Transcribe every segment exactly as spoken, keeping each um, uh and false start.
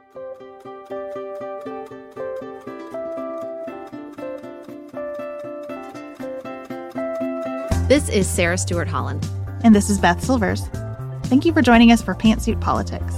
This is Sarah Stewart Holland. And this is Beth Silvers. Thank you for joining us for Pantsuit Politics.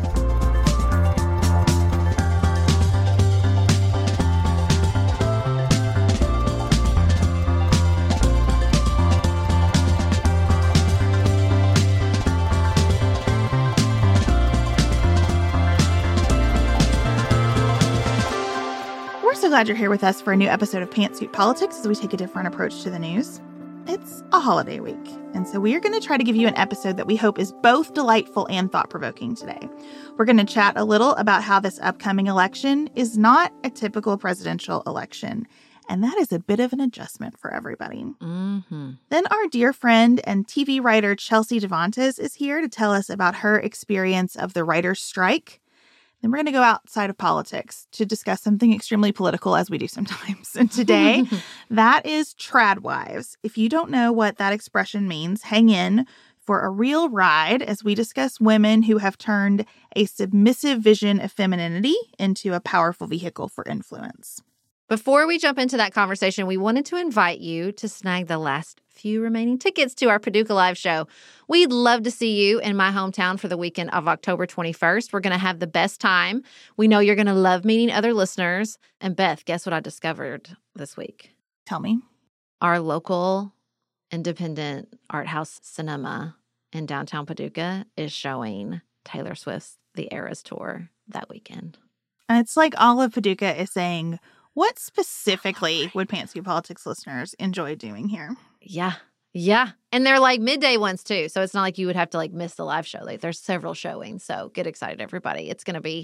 We're so glad you're here with us for a new episode of Pantsuit Politics as we take a different approach to the news. It's a holiday week, and so we are going to try to give you an episode that we hope is both delightful and thought-provoking today. We're going to chat a little about how this upcoming election is not a typical presidential election, and that is a bit of an adjustment for everybody. Mm-hmm. Then our dear friend and T V writer Chelsea Devontes is here to tell us about her experience of the writer's strike. Then we're going to go outside of politics to discuss something extremely political, as we do sometimes. And today, that is tradwives. If you don't know what that expression means, hang in for a real ride as we discuss women who have turned a submissive vision of femininity into a powerful vehicle for influence. Before we jump into that conversation, we wanted to invite you to snag the last few remaining tickets to our Paducah Live show. We'd love to see you in my hometown for the weekend of October twenty-first. We're going to have the best time. We know you're going to love meeting other listeners. And Beth, guess what I discovered this week? Tell me. Our local independent art house cinema in downtown Paducah is showing Taylor Swift's The Eras Tour that weekend. And it's like all of Paducah is saying, what specifically would Pantsuit Politics listeners enjoy doing here? Yeah. Yeah. And they're like midday ones too. So it's not like you would have to like miss the live show. Like there's several showings. So get excited, everybody. It's going to be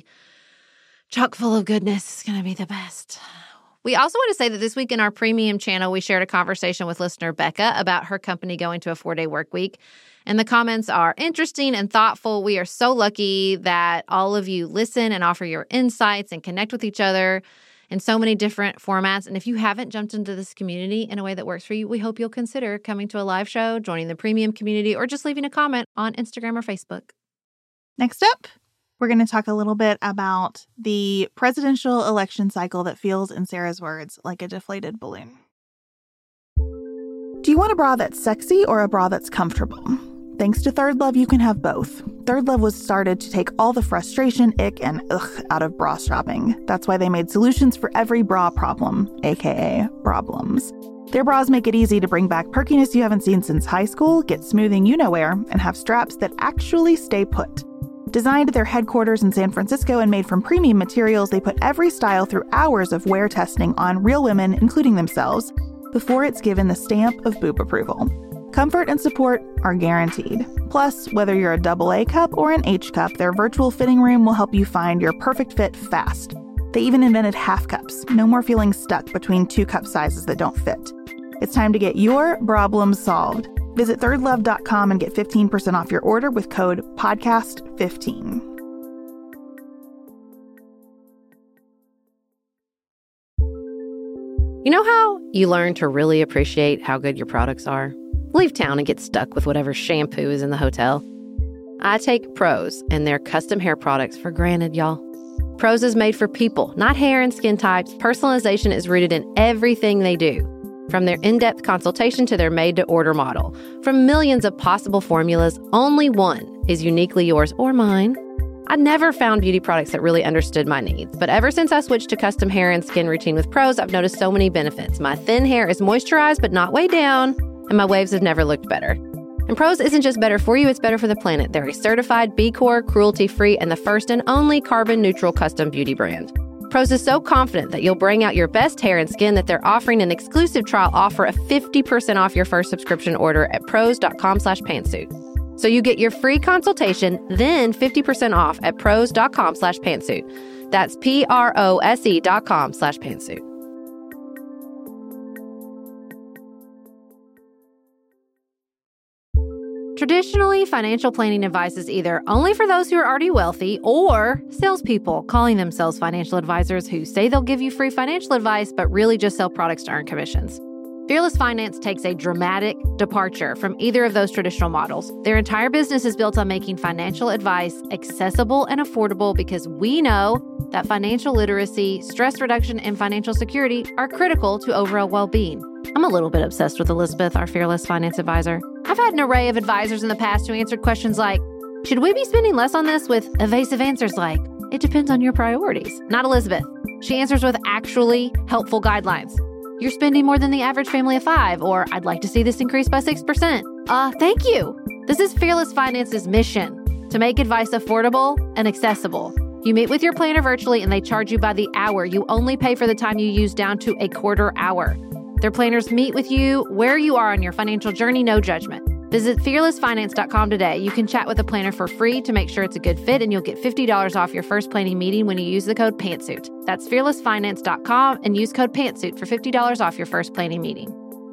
chock full of goodness. It's going to be the best. We also want to say that this week in our premium channel, we shared a conversation with listener Becca about her company going to a four-day work week. And the comments are interesting and thoughtful. We are so lucky that all of you listen and offer your insights and connect with each other in so many different formats. And if you haven't jumped into this community in a way that works for you, we hope you'll consider coming to a live show, joining the premium community, or just leaving a comment on Instagram or Facebook. Next up, we're going to talk a little bit about the presidential election cycle that feels, in Sarah's words, like a deflated balloon. Do you want a bra that's sexy or a bra that's comfortable? Thanks to Third Love, you can have both. Third Love was started to take all the frustration, ick, and ugh out of bra shopping. That's why they made solutions for every bra problem, aka problems. Their bras make it easy to bring back perkiness you haven't seen since high school, get smoothing you-know-where, and have straps that actually stay put. Designed at their headquarters in San Francisco and made from premium materials, they put every style through hours of wear testing on real women, including themselves, before it's given the stamp of boob approval. Comfort and support are guaranteed. Plus, whether you're a double A cup or an H cup, their virtual fitting room will help you find your perfect fit fast. They even invented half cups. No more feeling stuck between two cup sizes that don't fit. It's time to get your problems solved. Visit third love dot com and get fifteen percent off your order with code podcast fifteen. You know how you learn to really appreciate how good your products are? Leave town and get stuck with whatever shampoo is in the hotel. I take Prose and their custom hair products for granted, y'all. Prose is made for people, not hair and skin types. Personalization is rooted in everything they do. From their in-depth consultation to their made-to-order model. From millions of possible formulas, only one is uniquely yours or mine. I never found beauty products that really understood my needs, but ever since I switched to custom hair and skin routine with Prose, I've noticed so many benefits. My thin hair is moisturized but not weighed down, and my waves have never looked better. And Prose isn't just better for you, it's better for the planet. They're a certified B Corp, cruelty-free, and the first and only carbon-neutral custom beauty brand. Prose is so confident that you'll bring out your best hair and skin that they're offering an exclusive trial offer of fifty percent off your first subscription order at prose dot com slash pantsuit. So you get your free consultation, then fifty percent off at prose dot com slash pantsuit. That's P R O S E dot com slash pantsuit. Traditionally, financial planning advice is either only for those who are already wealthy or salespeople calling themselves financial advisors who say they'll give you free financial advice but really just sell products to earn commissions. Fearless Finance takes a dramatic departure from either of those traditional models. Their entire business is built on making financial advice accessible and affordable because we know that financial literacy, stress reduction, and financial security are critical to overall well-being. I'm a little bit obsessed with Elizabeth, our Fearless Finance advisor. I've had an array of advisors in the past who answered questions like, should we be spending less on this, with evasive answers like, it depends on your priorities. Not Elizabeth. She answers with actually helpful guidelines. You're spending more than the average family of five, or I'd like to see this increase by six percent. Uh, thank you. This is Fearless Finance's mission, to make advice affordable and accessible. You meet with your planner virtually and they charge you by the hour. You only pay for the time you use down to a quarter hour. Their planners meet with you where you are on your financial journey, no judgment. Visit fearless finance dot com today. You can chat with a planner for free to make sure it's a good fit, and you'll get fifty dollars off your first planning meeting when you use the code PANTSUIT. That's fearless finance dot com and use code PANTSUIT for fifty dollars off your first planning meeting.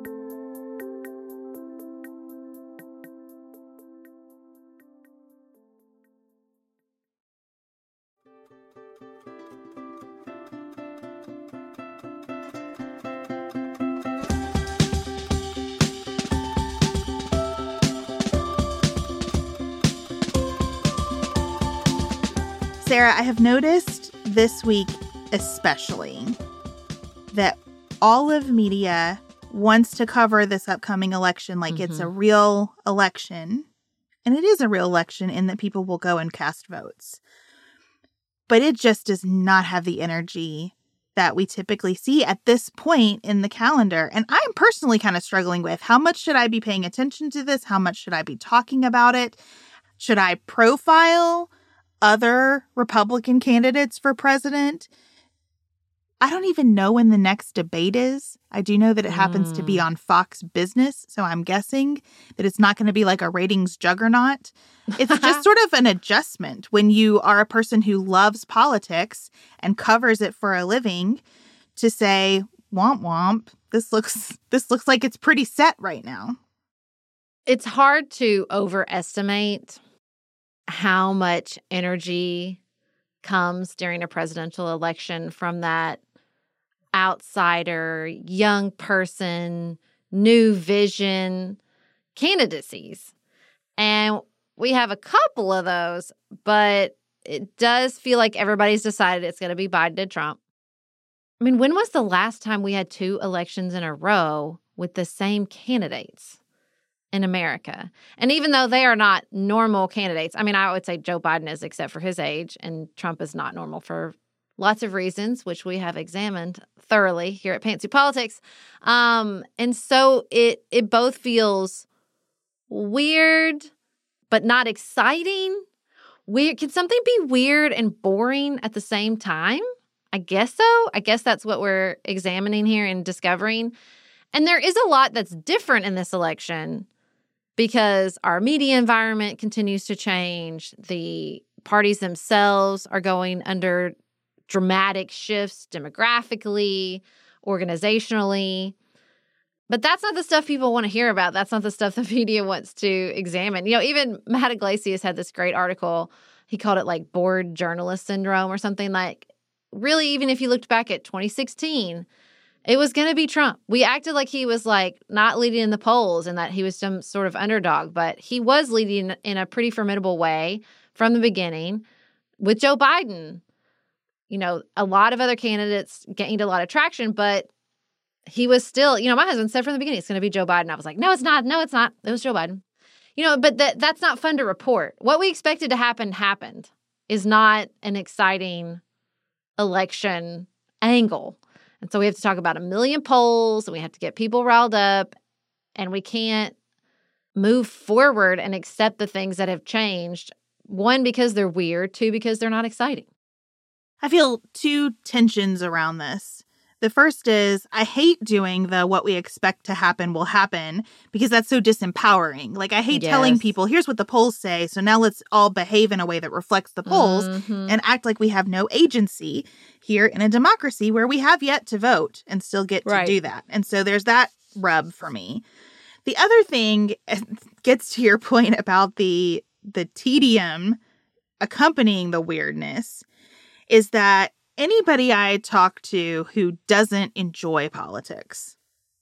Sarah, I have noticed this week especially that all of media wants to cover this upcoming election like mm-hmm. it's a real election. And it is a real election in that people will go and cast votes. But it just does not have the energy that we typically see at this point in the calendar. And I'm personally kind of struggling with, how much should I be paying attention to this? How much should I be talking about it? Should I profile other Republican candidates for president? I don't even know when the next debate is. I do know that it happens mm. to be on Fox Business, so I'm guessing that it's not going to be like a ratings juggernaut. It's just sort of an adjustment when you are a person who loves politics and covers it for a living to say, womp womp, this looks this looks like it's pretty set right now. It's hard to overestimate how much energy comes during a presidential election from that outsider, young person, new vision candidacies. And we have a couple of those, but it does feel like everybody's decided it's going to be Biden and Trump. I mean, when was the last time we had two elections in a row with the same candidates in America? And even though they are not normal candidates, I mean, I would say Joe Biden is, except for his age, and Trump is not normal for lots of reasons, which we have examined thoroughly here at Pantsuit Politics. Um, and so it it both feels weird, but not exciting. Weird. Can something be weird and boring at the same time? I guess so. I guess that's what we're examining here and discovering. And there is a lot that's different in this election, because our media environment continues to change. The parties themselves are going under dramatic shifts demographically, organizationally. But that's not the stuff people want to hear about. That's not the stuff the media wants to examine. You know, even Matt Iglesias had this great article. He called it like bored journalist syndrome or something. Like, really, even if you looked back at twenty sixteen, it was going to be Trump. We acted like he was like not leading in the polls and that he was some sort of underdog, but he was leading in a pretty formidable way from the beginning. With Joe Biden, you know, a lot of other candidates gained a lot of traction, but he was still, you know, my husband said from the beginning, it's going to be Joe Biden. I was like, no, it's not. No, it's not. It was Joe Biden. You know, but that that's not fun to report. What we expected to happen happened is not an exciting election angle. And so we have to talk about a million polls, and we have to get people riled up, and we can't move forward and accept the things that have changed. One, because they're weird. Two, because they're not exciting. I feel two tensions around this. The first is I hate doing the what we expect to happen will happen, because that's so disempowering. Like, I hate yes. telling people, here's what the polls say, so now let's all behave in a way that reflects the polls mm-hmm. and act like we have no agency here in a democracy where we have yet to vote and still get right. to do that. And so there's that rub for me. The other thing gets to your point about the the tedium accompanying the weirdness is that anybody I talk to who doesn't enjoy politics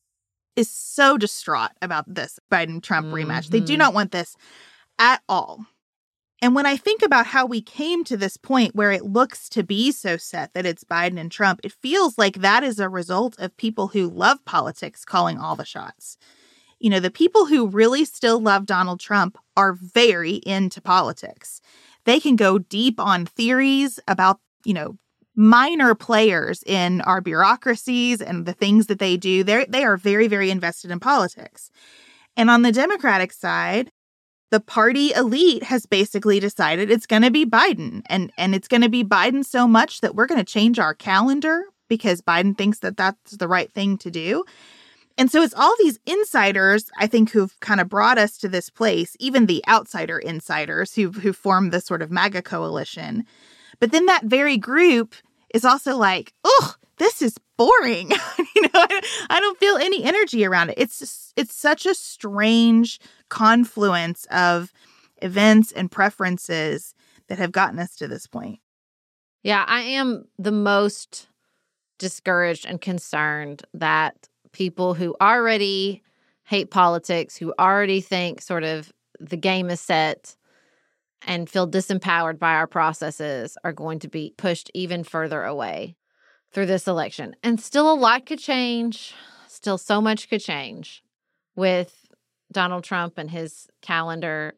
is so distraught about this Biden-Trump mm-hmm. rematch. They do not want this at all. And when I think about how we came to this point where it looks to be so set that it's Biden and Trump, it feels like that is a result of people who love politics calling all the shots. You know, the people who really still love Donald Trump are very into politics. They can go deep on theories about, you know, minor players in our bureaucracies and the things that they do. They're, they are very, very invested in politics. And on the Democratic side, the party elite has basically decided it's going to be Biden. And, and it's going to be Biden so much that we're going to change our calendar because Biden thinks that that's the right thing to do. And so it's all these insiders, I think, who've kind of brought us to this place, even the outsider insiders who who formed this sort of MAGA coalition. But then that very group is also like, ugh, this is boring. you know, I, I don't feel any energy around it. It's just, it's such a strange confluence of events and preferences that have gotten us to this point. Yeah, I am the most discouraged and concerned that people who already hate politics, who already think sort of the game is set and feel disempowered by our processes are going to be pushed even further away through this election. And still a lot could change. Still so much could change with Donald Trump and his calendar,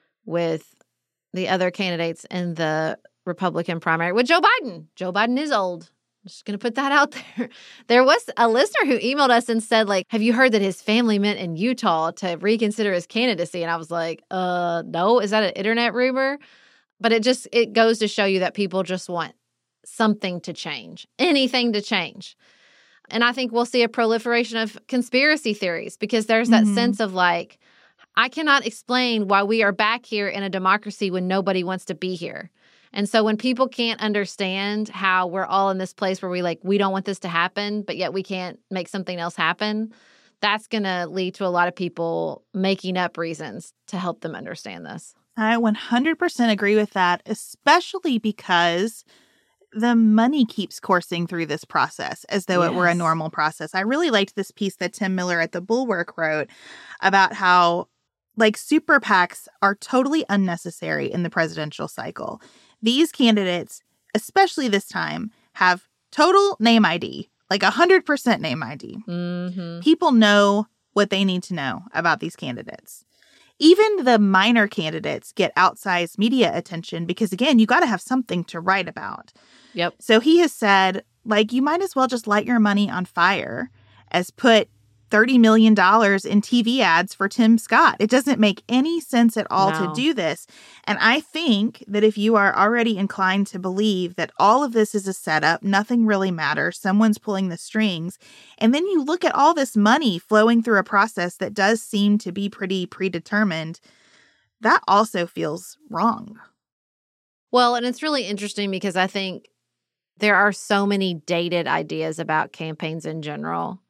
with the other candidates in the Republican primary, with Joe Biden. Joe Biden is old. I'm just going to put that out there. There was a listener who emailed us and said, like, have you heard that his family met in Utah to reconsider his candidacy? And I was like, uh, no, is that an internet rumor? But it just, it goes to show you that people just want something to change, anything to change. And I think we'll see a proliferation of conspiracy theories because there's that mm-hmm. sense of like, I cannot explain why we are back here in a democracy when nobody wants to be here. And so when people can't understand how we're all in this place where we like, we don't want this to happen, but yet we can't make something else happen, that's going to lead to a lot of people making up reasons to help them understand this. I one hundred percent agree with that, especially because the money keeps coursing through this process as though yes. it were a normal process. I really liked this piece that Tim Miller at The Bulwark wrote about how, like, super PACs are totally unnecessary in the presidential cycle. These candidates, especially this time, have total name I D, like one hundred percent name I D. Mm-hmm. People know what they need to know about these candidates. Even the minor candidates get outsized media attention because, again, you got to have something to write about. Yep. So he has said, like, you might as well just light your money on fire as put thirty million dollars in T V ads for Tim Scott. It doesn't make any sense at all no. to do this. And I think that if you are already inclined to believe that all of this is a setup, nothing really matters, someone's pulling the strings, and then you look at all this money flowing through a process that does seem to be pretty predetermined, that also feels wrong. Well, and it's really interesting because I think there are so many dated ideas about campaigns in general.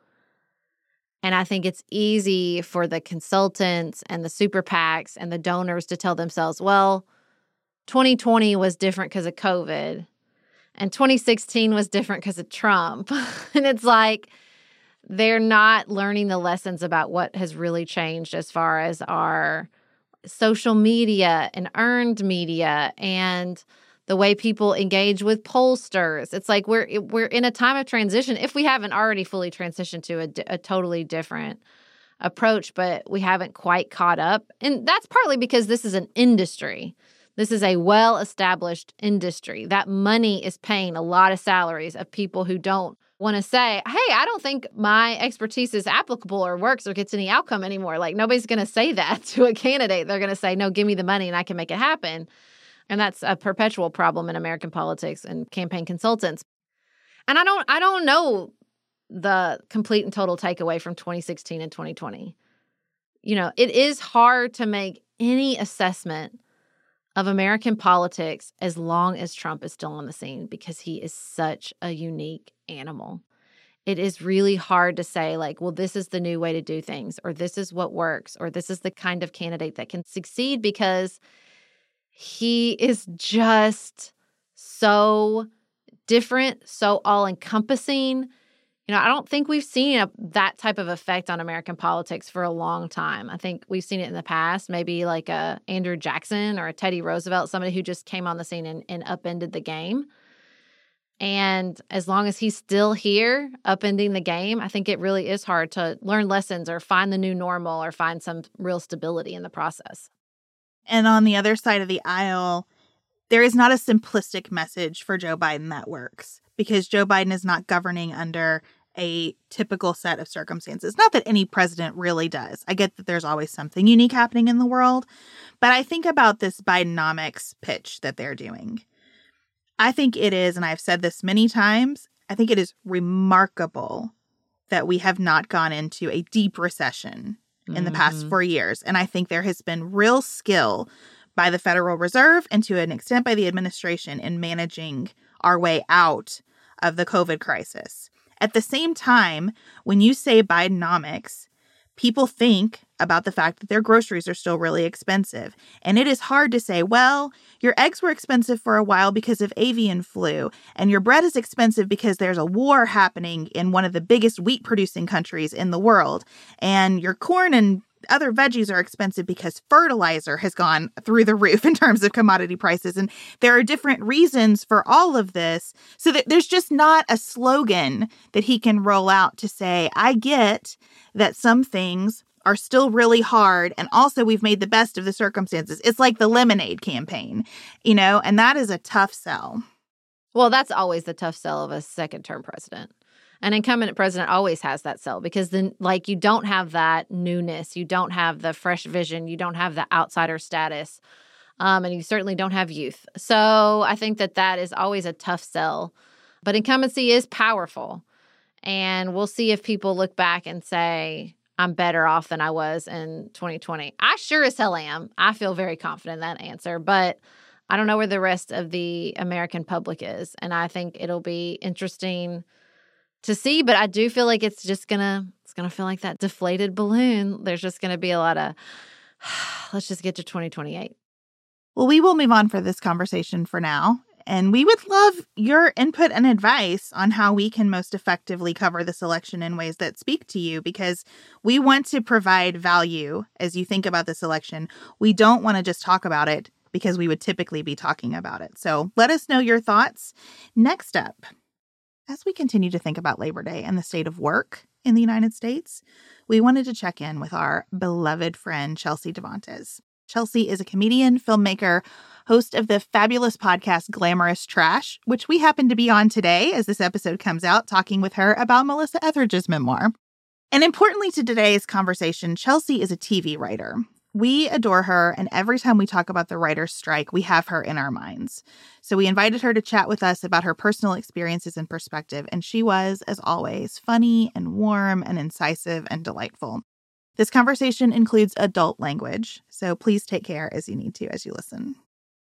And I think it's easy for the consultants and the super PACs and the donors to tell themselves, well, twenty twenty was different because of COVID and twenty sixteen was different because of Trump. And it's like they're not learning the lessons about what has really changed as far as our social media and earned media and the way people engage with pollsters. It's like we're we're in a time of transition, if we haven't already fully transitioned to a, a totally different approach, but we haven't quite caught up. And that's partly because this is an industry. This is a well-established industry. That money is paying a lot of salaries of people who don't want to say, hey, I don't think my expertise is applicable or works or gets any outcome anymore. Like, nobody's going to say that to a candidate. They're going to say, no, give me the money and I can make it happen. And that's a perpetual problem in American politics and campaign consultants. And I don't I don't know the complete and total takeaway from twenty sixteen and twenty twenty. You know, it is hard to make any assessment of American politics as long as Trump is still on the scene because he is such a unique animal. It is really hard to say, like, well, this is the new way to do things, or this is what works, or this is the kind of candidate that can succeed because he is just so different, so all-encompassing. You You know, I don't think we've seen a, that type of effect on American politics for a long time. I think we've seen it in the past, maybe like a Andrew Jackson or a Teddy Roosevelt, somebody who just came on the scene and, and upended the game. And as long as he's still here, upending the game, I think it really is hard to learn lessons or find the new normal or find some real stability in the process. And on the other side of the aisle, there is not a simplistic message for Joe Biden that works, because Joe Biden is not governing under a typical set of circumstances. Not that any president really does. I get that there's always something unique happening in the world, but I think about this Bidenomics pitch that they're doing. I think it is, and I've said this many times, I think it is remarkable that we have not gone into a deep recession in mm-hmm. the past four years. And I think there has been real skill by the Federal Reserve and to an extent by the administration in managing our way out of the COVID crisis. At the same time, when you say Bidenomics, people think about the fact that their groceries are still really expensive. And it is hard to say, well, your eggs were expensive for a while because of avian flu, and your bread is expensive because there's a war happening in one of the biggest wheat-producing countries in the world, and your corn and other veggies are expensive because fertilizer has gone through the roof in terms of commodity prices. And there are different reasons for all of this. So that there's just not a slogan that he can roll out to say, I get that some things are still really hard. And also we've made the best of the circumstances. It's like the lemonade campaign, you know, and that is a tough sell. Well, that's always the tough sell of a second term president. An incumbent president always has that sell because then, like, you don't have that newness. You don't have the fresh vision. You don't have the outsider status. Um, and you certainly don't have youth. So I think that that is always a tough sell. But incumbency is powerful. And we'll see if people look back and say, I'm better off than I was in twenty twenty. I sure as hell am. I feel very confident in that answer. But I don't know where the rest of the American public is. And I think it'll be interesting to see, but I do feel like it's just gonna it's gonna feel like that deflated balloon. There's just gonna be a lot of let's just get to twenty twenty-eight. Well, we will move on for this conversation for now, and we would love your input and advice on how we can most effectively cover this election in ways that speak to you, because we want to provide value as you think about this election. We don't want to just talk about it because we would typically be talking about it. So let us know your thoughts. Next up, as we continue to think about Labor Day and the state of work in the United States, we wanted to check in with our beloved friend, Chelsea Devantez. Chelsea is a comedian, filmmaker, host of the fabulous podcast Glamorous Trash, which we happen to be on today as this episode comes out, talking with her about Melissa Etheridge's memoir. And importantly to today's conversation, Chelsea is a T V writer. We adore her, and every time we talk about the writer's strike, we have her in our minds. So we invited her to chat with us about her personal experiences and perspective, and she was, as always, funny and warm and incisive and delightful. This conversation includes adult language, so please take care as you need to as you listen.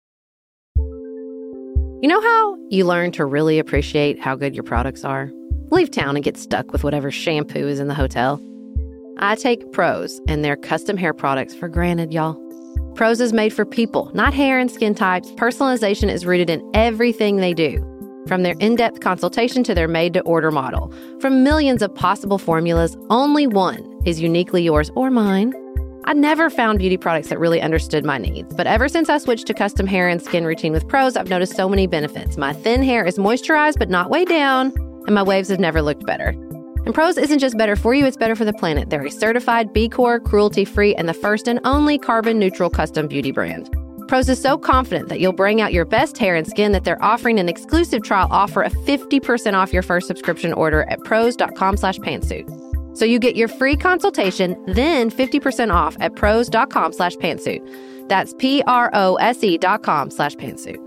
You know how you learn to really appreciate how good your products are? Leave town and get stuck with whatever shampoo is in the hotel. I take Prose and their custom hair products for granted, y'all. Prose is made for people, not hair and skin types. Personalization is rooted in everything they do. From their in-depth consultation to their made-to-order model. From millions of possible formulas, only one is uniquely yours or mine. I never found beauty products that really understood my needs. But ever since I switched to custom hair and skin routine with Prose, I've noticed so many benefits. My thin hair is moisturized but not weighed down, and my waves have never looked better. And Prose isn't just better for you, it's better for the planet. They're a certified B Corp, cruelty-free, and the first and only carbon-neutral custom beauty brand. Prose is so confident that you'll bring out your best hair and skin that they're offering an exclusive trial offer of fifty percent off your first subscription order at prose.com slash pantsuit. So you get your free consultation, then fifty percent off at prose.com slash pantsuit. That's P-R-O-S-E dot com slash pantsuit.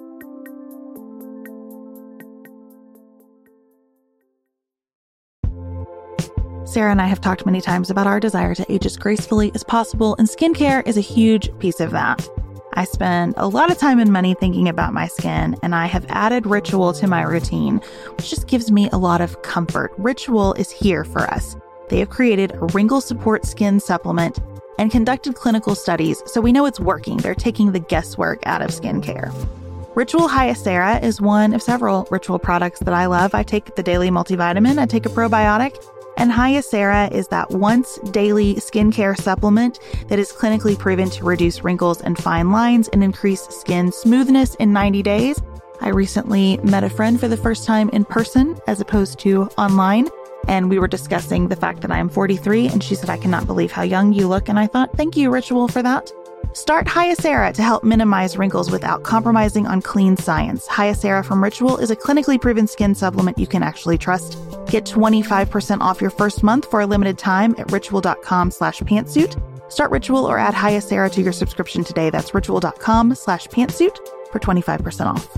Sarah and I have talked many times about our desire to age as gracefully as possible, and skincare is a huge piece of that. I spend a lot of time and money thinking about my skin, and I have added Ritual to my routine, which just gives me a lot of comfort. Ritual is here for us. They have created a wrinkle support skin supplement and conducted clinical studies, so we know it's working. They're taking the guesswork out of skincare. Ritual Hyacera is one of several Ritual products that I love. I take the daily multivitamin, I take a probiotic, and Hyacera is that once daily skincare supplement that is clinically proven to reduce wrinkles and fine lines and increase skin smoothness in ninety days. I recently met a friend for the first time in person as opposed to online, and we were discussing the fact that I am forty-three, and she said, "I cannot believe how young you look." And I thought, thank you, Ritual, for that. Start Hyacera to help minimize wrinkles without compromising on clean science. Hyacera from Ritual is a clinically proven skin supplement you can actually trust. Get twenty-five percent off your first month for a limited time at ritual.com slash pantsuit. Start Ritual or add Hyacera to your subscription today. That's ritual.com slash pantsuit for twenty-five percent off.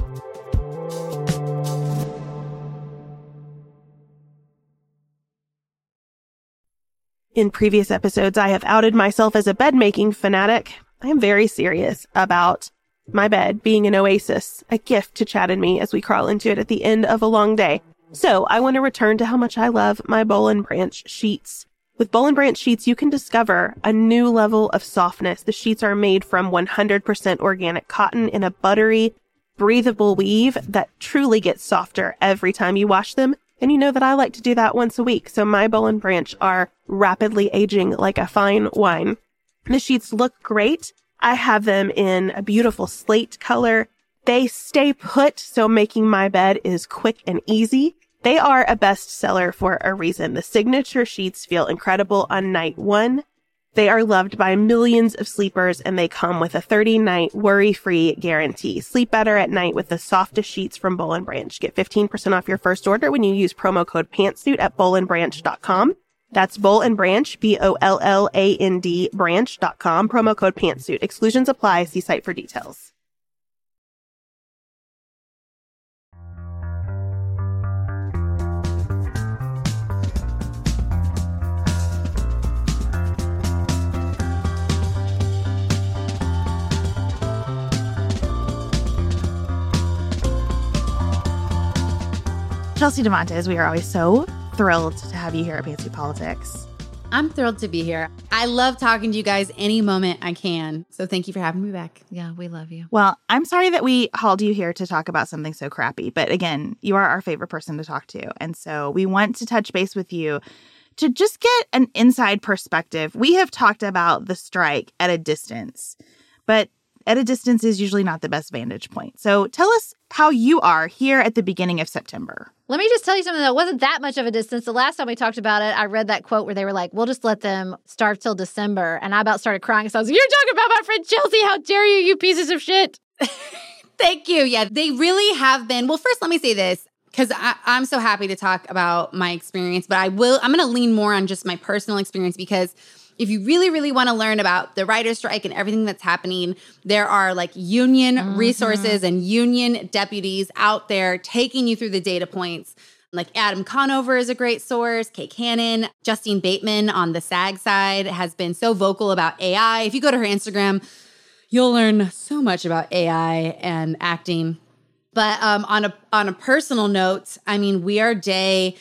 In previous episodes, I have outed myself as a bed-making fanatic. I am very serious about my bed being an oasis, a gift to Chad and me as we crawl into it at the end of a long day. So I want to return to how much I love my Boll and Branch sheets. With Boll and Branch sheets, you can discover a new level of softness. The sheets are made from one hundred percent organic cotton in a buttery, breathable weave that truly gets softer every time you wash them. And you know that I like to do that once a week, so my Boll and Branch are rapidly aging like a fine wine. The sheets look great. I have them in a beautiful slate color. They stay put, so making my bed is quick and easy. They are a bestseller for a reason. The signature sheets feel incredible on night one. They are loved by millions of sleepers, and they come with a thirty-night worry-free guarantee. Sleep better at night with the softest sheets from Boll and Branch. Get fifteen percent off your first order when you use promo code PANTSUIT at boll and branch dot com. That's Boll and Branch, B O L L A N D, branch dot com, promo code PANTSUIT. Exclusions apply. See site for details. Chelsea DeMontes, we are always so thrilled to have you here at Pantsuit Politics. I'm thrilled to be here. I love talking to you guys any moment I can. So thank you for having me back. Yeah, we love you. Well, I'm sorry that we hauled you here to talk about something so crappy. But again, you are our favorite person to talk to. And so we want to touch base with you to just get an inside perspective. We have talked about the strike at a distance, but at a distance is usually not the best vantage point. So tell us how you are here at the beginning of September. Let me just tell you something that wasn't that much of a distance. The last time we talked about it, I read that quote where they were like, we'll just let them starve till December. And I about started crying. So I was like, you're talking about my friend Chelsea. How dare you, you pieces of shit. Thank you. Yeah, they really have been. Well, first, let me say this, because I'm so happy to talk about my experience. But I will, I'm going to lean more on just my personal experience, because if you really, really want to learn about the writer's strike and everything that's happening, there are like union mm-hmm. resources and union deputies out there taking you through the data points. Like Adam Conover is a great source, Kay Cannon, Justine Bateman on the SAG side has been so vocal about A I. If you go to her Instagram, you'll learn so much about A I and acting. But um, on a on a personal note, I mean, we are day...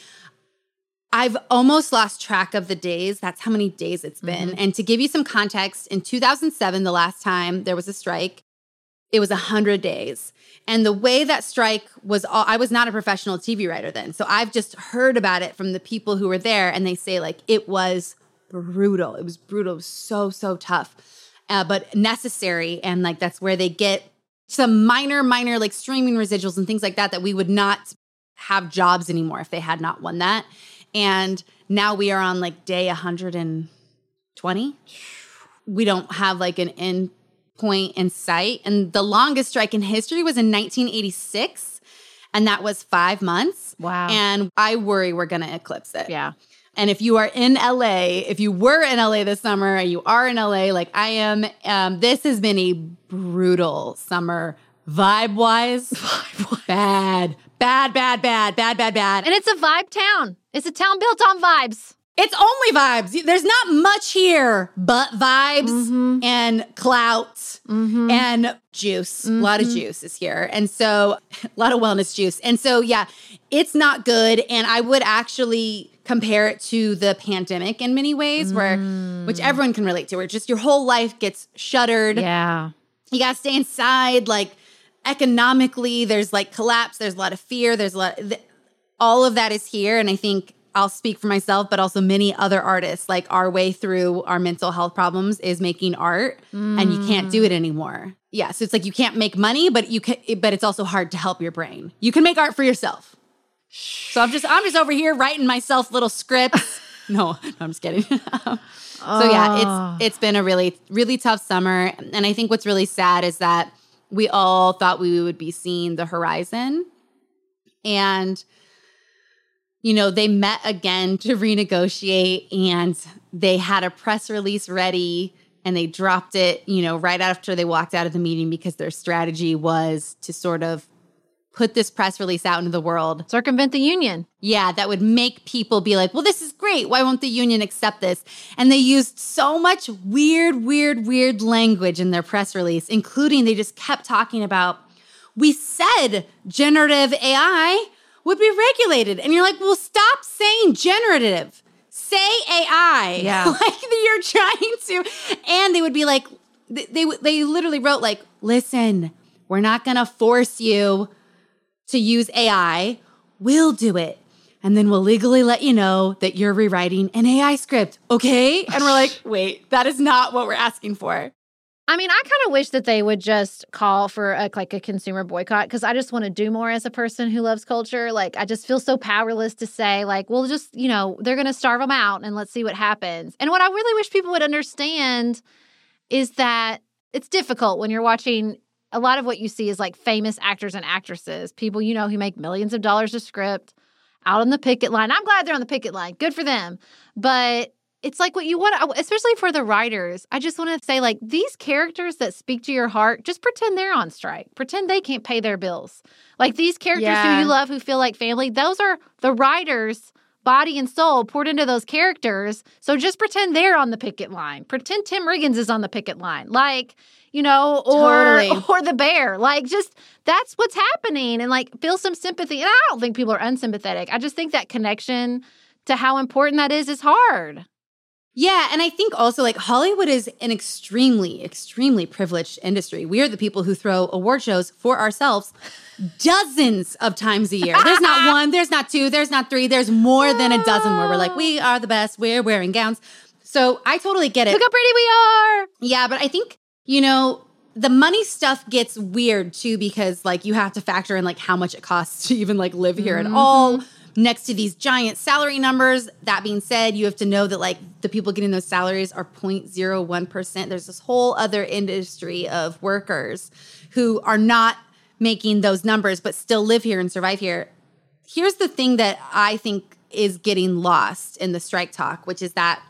I've almost lost track of the days. That's how many days it's been. Mm-hmm. And to give you some context, in two thousand seven, the last time there was a strike, it was one hundred days. And the way that strike was, all, I was not a professional T V writer then. So I've just heard about it from the people who were there. And they say like, it was brutal. It was brutal. It was so, so tough, uh, but necessary. And like, that's where they get some minor, minor like streaming residuals and things like that, that we would not have jobs anymore if they had not won that. And now we are on like day one hundred twenty. We don't have like an end point in sight. And the longest strike in history was in nineteen eighty-six. And that was five months. Wow. And I worry we're going to eclipse it. Yeah. And if you are in L A, if you were in L A this summer, and you are in L A like I am, um, this has been a brutal summer vibe-wise. Vibe-wise. Bad. Bad, bad, bad, bad, bad, bad. And it's a vibe town. It's a town built on vibes. It's only vibes. There's not much here but vibes mm-hmm. and clout mm-hmm. and juice. Mm-hmm. A lot of juice is here. And so a lot of wellness juice. And so, yeah, it's not good. And I would actually compare it to the pandemic in many ways, mm. where which everyone can relate to, where just your whole life gets shuttered. Yeah. You got to stay inside. Like, economically, there's like collapse, there's a lot of fear, there's a lot, th- all of that is here. And I think I'll speak for myself, but also many other artists, like our way through our mental health problems is making art mm. and you can't do it anymore. Yeah. So it's like, you can't make money, but you can, but it's also hard to help your brain. You can make art for yourself. So I'm just, I'm just over here writing myself little scripts. no, no, I'm just kidding. So yeah, it's, it's been a really, really tough summer. And I think what's really sad is that we all thought we would be seeing the horizon. And you know, they met again to renegotiate and they had a press release ready and they dropped it, you know, right after they walked out of the meeting because their strategy was to sort of put this press release out into the world. Circumvent the union. Yeah, that would make people be like, well, this is great. Why won't the union accept this? And they used so much weird, weird, weird language in their press release, including they just kept talking about, we said generative A I would be regulated. And you're like, well, stop saying generative. Say A I. Yeah. Like you're trying to. And they would be like, they, they, they literally wrote like, listen, we're not going to force you to use A I. We'll do it. And then we'll legally let you know that you're rewriting an A I script. Okay? And we're like, wait, that is not what we're asking for. I mean, I kind of wish that they would just call for a, like a consumer boycott because I just want to do more as a person who loves culture. Like, I just feel so powerless to say, like, well, just, you know, they're going to starve them out and let's see what happens. And what I really wish people would understand is that it's difficult when you're watching. A lot of what you see is like famous actors and actresses, people you know who make millions of dollars a script out on the picket line. I'm glad they're on the picket line. Good for them. But it's like what you want, especially for the writers. I just want to say, like, these characters that speak to your heart, just pretend they're on strike. Pretend they can't pay their bills. Like, these characters Yeah. who you love, who feel like family, those are the writers' body and soul poured into those characters. So just pretend they're on the picket line. Pretend Tim Riggins is on the picket line. Like, you know, or Totally. or the bear. Like, just that's what's happening. And, like, feel some sympathy. And I don't think people are unsympathetic. I just think that connection to how important that is is hard. Yeah, and I think also, like, Hollywood is an extremely, extremely privileged industry. We are the people who throw award shows for ourselves dozens of times a year. There's not one, there's not two, there's not three, there's more than a dozen where we're like, we are the best, we're wearing gowns. So I totally get it. Look how pretty we are. Yeah, but I think, you know, the money stuff gets weird too because, like, you have to factor in, like, how much it costs to even, like, live here Mm-hmm. at all. Next to these giant salary numbers. That being said, you have to know that, like, the people getting those salaries are zero point zero one percent. There's this whole other industry of workers who are not making those numbers but still live here and survive here. Here's the thing that I think is getting lost in the strike talk, which is that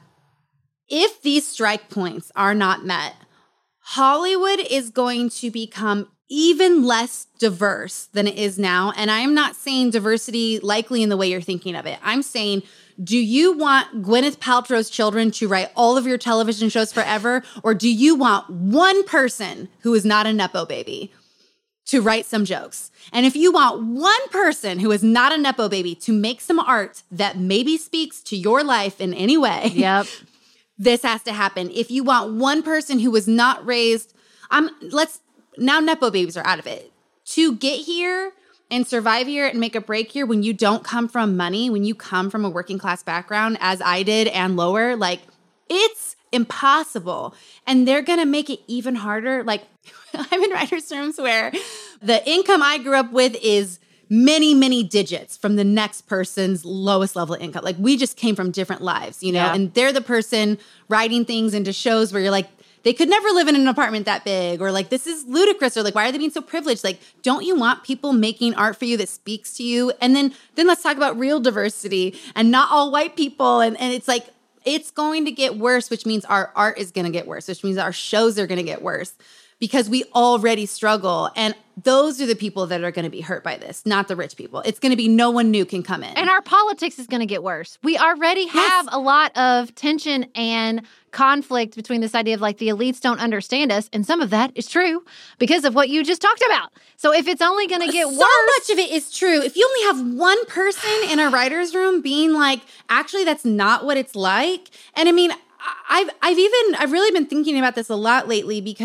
if these strike points are not met, Hollywood is going to become even less diverse than it is now. And I'm not saying diversity likely in the way you're thinking of it. I'm saying, do you want Gwyneth Paltrow's children to write all of your television shows forever? Or do you want one person who is not a Nepo baby to write some jokes? And if you want one person who is not a Nepo baby to make some art that maybe speaks to your life in any way, Yep. this has to happen. If you want one person who was not raised, I'm let's now Nepo babies are out of it. To get here and survive here and make a break here when you don't come from money, when you come from a working class background, as I did and lower, like, it's impossible. And they're going to make it even harder. Like, I'm in writers' rooms where the income I grew up with is many, many digits from the next person's lowest level of income. Like, we just came from different lives, you know, Yeah. and they're the person writing things into shows where you're like, they could never live in an apartment that big, or like, this is ludicrous, or like, why are they being so privileged? Like, don't you want people making art for you that speaks to you? And then, then let's talk about real diversity and not all white people. And, and it's like, it's going to get worse, which means our art is going to get worse, which means our shows are going to get worse because we already struggle. And those are the people that are going to be hurt by this, not the rich people. It's going to be no one new can come in. And our politics is going to get worse. We already have Yes. a lot of tension and conflict between this idea of, like, the elites don't understand us. And some of that is true because of what you just talked about. So if it's only going to get so worse. much of it is true. If you only have one person in a writer's room being like, actually, that's not what it's like. And I mean, I've I've even I've really been thinking about this a lot lately because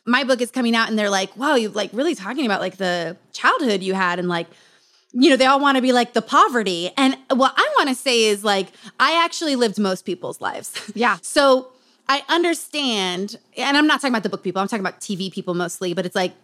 my book is coming out and they're like, wow, you're like really talking about like the childhood you had and like, you know, they all want to be like the poverty. And what I want to say is like, I actually lived most people's lives. Yeah. So I understand, and I'm not talking about the book people, I'm talking about T V people mostly, but it's like,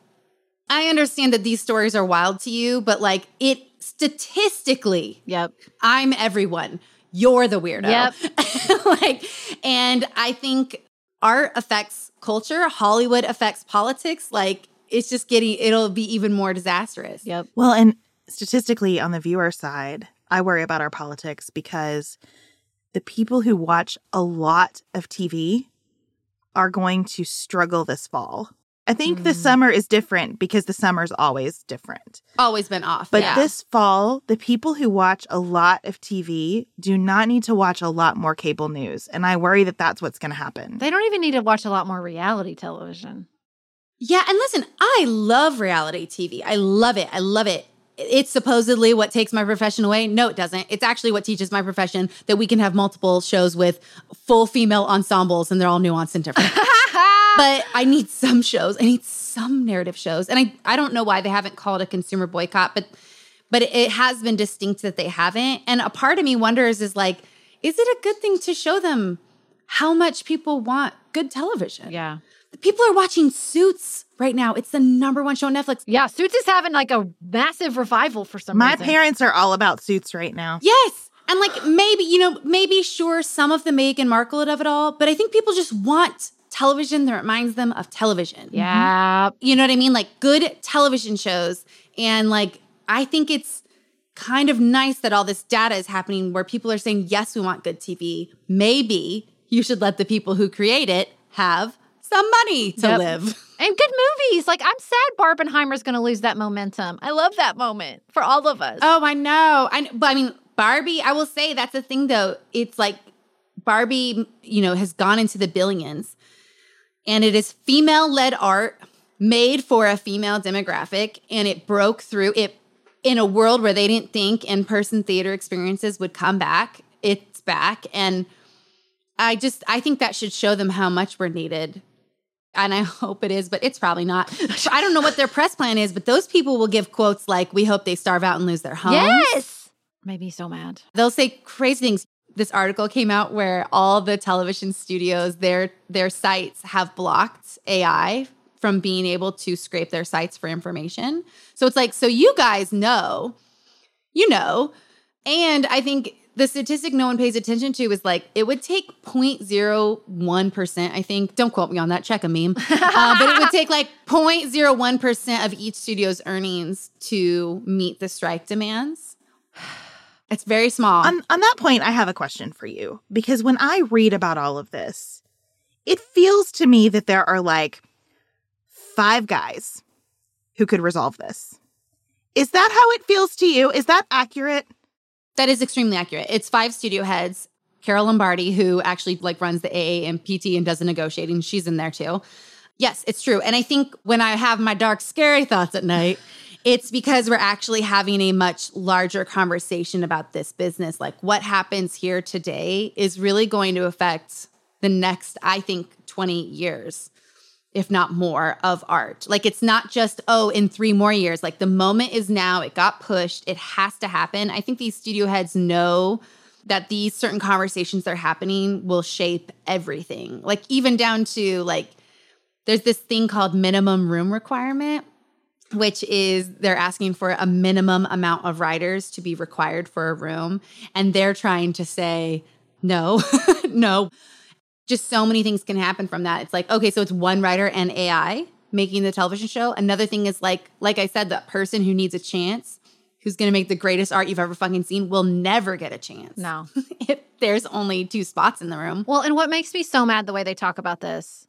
I understand that these stories are wild to you, but like it statistically, Yep. I'm everyone. You're the weirdo. Yep. like, and I think art affects culture. Hollywood affects politics. Like it's just getting, it'll be even more disastrous. Yep. Well, and statistically on the viewer side, I worry about our politics because the people who watch a lot of T V are going to struggle this fall. I think mm. the summer is different because the summer's always different. Always been off. But yeah. this fall, the people who watch a lot of T V do not need to watch a lot more cable news. And I worry that that's what's going to happen. They don't even need to watch a lot more reality television. Yeah. And listen, I love reality T V. I love it. I love it. It's supposedly what takes my profession away. No, it doesn't. It's actually what teaches my profession that we can have multiple shows with full female ensembles and they're all nuanced and different. But I need some shows. I need some narrative shows. And I, I don't know why they haven't called a consumer boycott, but but it has been distinct that they haven't. And a part of me wonders is like, is it a good thing to show them how much people want good television? Yeah. People are watching Suits right now. It's the number one show on Netflix. Yeah, Suits is having like a massive revival for some My reason. My parents are all about Suits right now. Yes. And like maybe, you know, maybe sure some of the Meghan Markle of it all, but I think people just want television that reminds them of television. Yeah. You know what I mean? Like good television shows. And like, I think it's kind of nice that all this data is happening where people are saying, yes, we want good T V. Maybe you should let the people who create it have some money to Yep. live. And good movies. Like, I'm sad Barbenheimer's going to lose that momentum. I love that moment for all of us. Oh, I know. I, but I mean, Barbie, I will say that's the thing though. It's like Barbie, you know, has gone into the billions. And it is female-led art made for a female demographic. And it broke through it in a world where they didn't think in-person theater experiences would come back. It's back. And I just, I think that should show them how much we're needed. And I hope it is, but it's probably not. I don't know what their press plan is, but those people will give quotes like, we hope they starve out and lose their homes. Yes. Made me so mad. They'll say crazy things. This article came out where all the television studios, their their sites have blocked A I from being able to scrape their sites for information. So it's like, so you guys know, you know, and I think the statistic no one pays attention to is like, it would take zero point zero one percent, I think, don't quote me on that, check a meme, uh, but it would take like zero point zero one percent of each studio's earnings to meet the strike demands. It's very small. On, on that point, I have a question for you. Because when I read about all of this, it feels to me that there are like five guys who could resolve this. Is that how it feels to you? Is that accurate? That is extremely accurate. It's five studio heads. Carol Lombardi, who actually like runs the A A and P T and does the negotiating, she's in there too. Yes, it's true. And I think when I have my dark, scary thoughts at night, it's because we're actually having a much larger conversation about this business. Like what happens here today is really going to affect the next, I think, twenty years, if not more, of art. Like it's not just, oh, in three more years. Like the moment is now. It got pushed. It has to happen. I think these studio heads know that these certain conversations that are happening will shape everything. Like even down to like, there's this thing called minimum room requirement, which is they're asking for a minimum amount of writers to be required for a room. And they're trying to say, no, no. Just so many things can happen from that. It's like, okay, so it's one writer and A I making the television show. Another thing is like, like I said, the person who needs a chance, who's going to make the greatest art you've ever fucking seen, will never get a chance. No. If there's only two spots in the room. Well, and what makes me so mad the way they talk about this,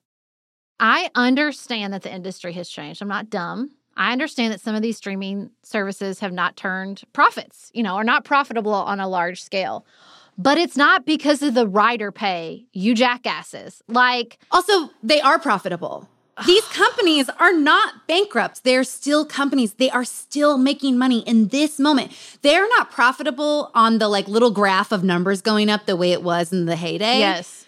I understand that the industry has changed. I'm not dumb. I understand that some of these streaming services have not turned profits, you know, are not profitable on a large scale. But it's not because of the writer pay, you jackasses. Like, also, they are profitable. These companies are not bankrupt. They're still companies. They are still making money in this moment. They're not profitable on the like little graph of numbers going up the way it was in the heyday. yes.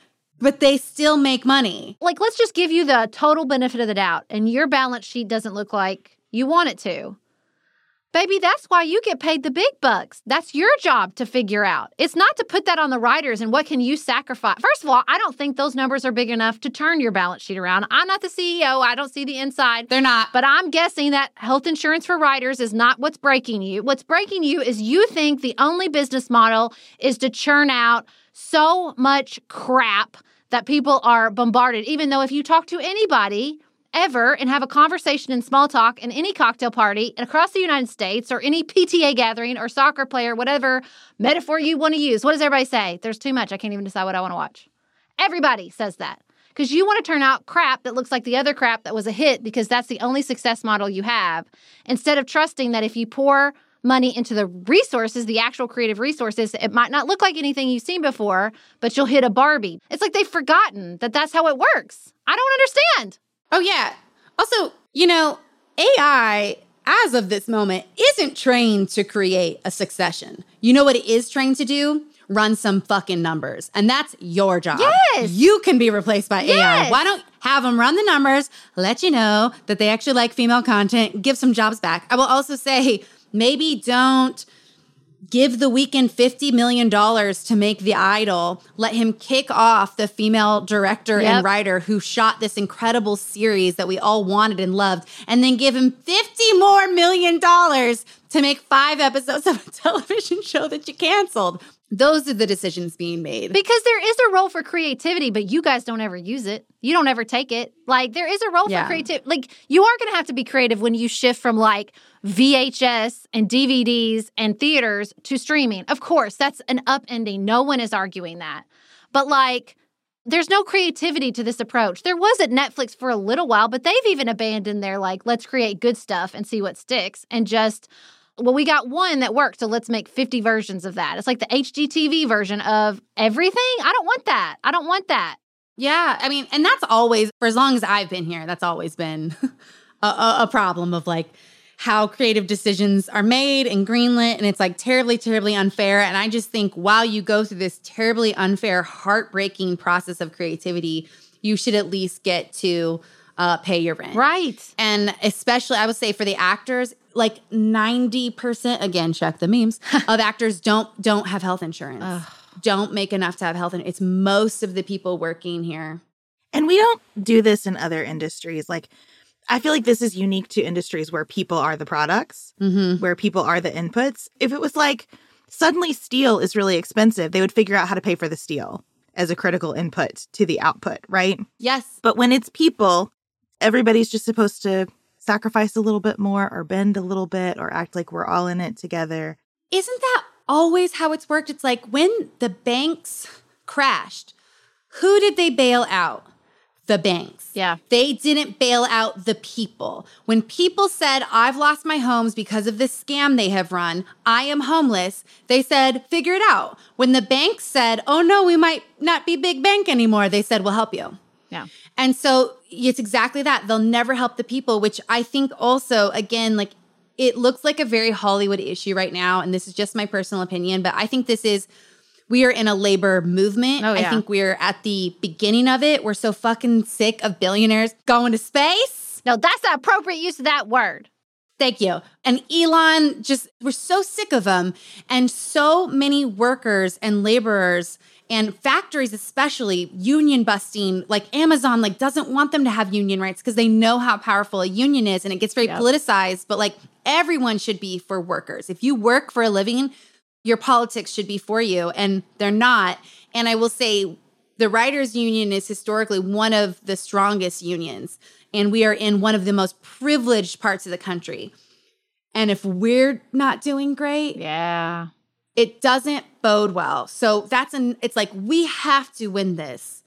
but they still make money. Like, let's just give you the total benefit of the doubt, and your balance sheet doesn't look like you want it to. Baby, that's why you get paid the big bucks. That's your job to figure out. It's not to put that on the writers and what can you sacrifice. First of all, I don't think those numbers are big enough to turn your balance sheet around. I'm not the C E O. I don't see the inside. They're not. But I'm guessing that health insurance for writers is not what's breaking you. What's breaking you is you think the only business model is to churn out so much crap that people are bombarded, even though if you talk to anybody ever and have a conversation in small talk in any cocktail party across the United States or any P T A gathering or soccer player, whatever metaphor you want to use. What does everybody say? There's too much. I can't even decide what I want to watch. Everybody says that because you want to turn out crap that looks like the other crap that was a hit because that's the only success model you have, instead of trusting that if you pour money into the resources, the actual creative resources, it might not look like anything you've seen before, but you'll hit a Barbie. It's like they've forgotten that that's how it works. I don't understand. Oh, yeah. Also, you know, A I, as of this moment, isn't trained to create a succession. You know what it is trained to do? Run some fucking numbers. And that's your job. Yes. You can be replaced by Yes. A I. Why don't have them run the numbers, let you know that they actually like female content, give some jobs back. I will also say, maybe don't give The Weeknd fifty million dollars to make The Idol. Let him kick off the female director Yep. and writer who shot this incredible series that we all wanted and loved, and then give him fifty more million dollars to make five episodes of a television show that you canceled. Those are the decisions being made. Because there is a role for creativity, but you guys don't ever use it. You don't ever take it. Like, there is a role Yeah. for creativity. Like, you are going to have to be creative when you shift from, like, V H S and D V Ds and theaters to streaming. Of course, that's an upending. No one is arguing that. But, like, there's no creativity to this approach. There was at Netflix for a little while, but they've even abandoned their, like, let's create good stuff and see what sticks and just... Well, we got one that worked, so let's make fifty versions of that. It's like the H G T V version of everything. I don't want that. I don't want that. Yeah, I mean, and that's always, for as long as I've been here, that's always been a, a, a problem of like how creative decisions are made and greenlit, and it's like terribly, terribly unfair. And I just think while you go through this terribly unfair, heartbreaking process of creativity, you should at least get to uh, pay your rent. Right. And especially, I would say for the actors, like ninety percent, again, check the memes, of actors don't don't have health insurance. Ugh. Don't make enough to have health insurance. It's most of the people working here. And we don't do this in other industries. Like, I feel like this is unique to industries where people are the products, Mm-hmm. where people are the inputs. If it was like, suddenly steel is really expensive, they would figure out how to pay for the steel as a critical input to the output, right? Yes. But when it's people, everybody's just supposed to sacrifice a little bit more or bend a little bit or act like we're all in it together. Isn't that always how it's worked? It's like when the banks crashed, who did they bail out? The banks. Yeah. They didn't bail out the people. When people said, I've lost my homes because of this scam they have run, I am homeless, they said, figure it out. When the banks said, oh no, we might not be big bank anymore, they said, we'll help you. Yeah. And so it's exactly that. They'll never help the people, which I think also, again, like it looks like a very Hollywood issue right now. And this is just my personal opinion, but I think this is, we are in a labor movement. Oh, yeah. I think we're at the beginning of it. We're so fucking sick of billionaires going to space. No, that's the appropriate use of that word. Thank you. And Elon, just, we're so sick of them. And so many workers and laborers and factories especially union busting, like Amazon, like doesn't want them to have union rights because they know how powerful a union is and it gets very Yep. politicized. But like everyone should be for workers. If you work for a living, your politics should be for you, and they're not. And I will say the writers' union is historically one of the strongest unions, and we are in one of the most privileged parts of the country. And if we're not doing great, Yeah. it doesn't bode well. So that's an, it's like, we have to win this.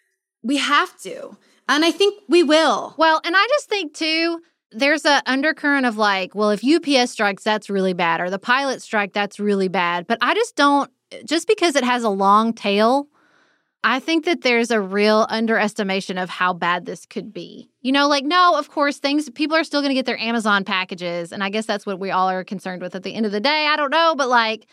We have to. And I think we will. Well, and I just think, too, there's a undercurrent of like, well, if U P S strikes, that's really bad, or the pilot strike, that's really bad. But I just don't, just because it has a long tail, I think that there's a real underestimation of how bad this could be. You know, like, no, of course, things, people are still going to get their Amazon packages. And I guess that's what we all are concerned with at the end of the day. I don't know. But like,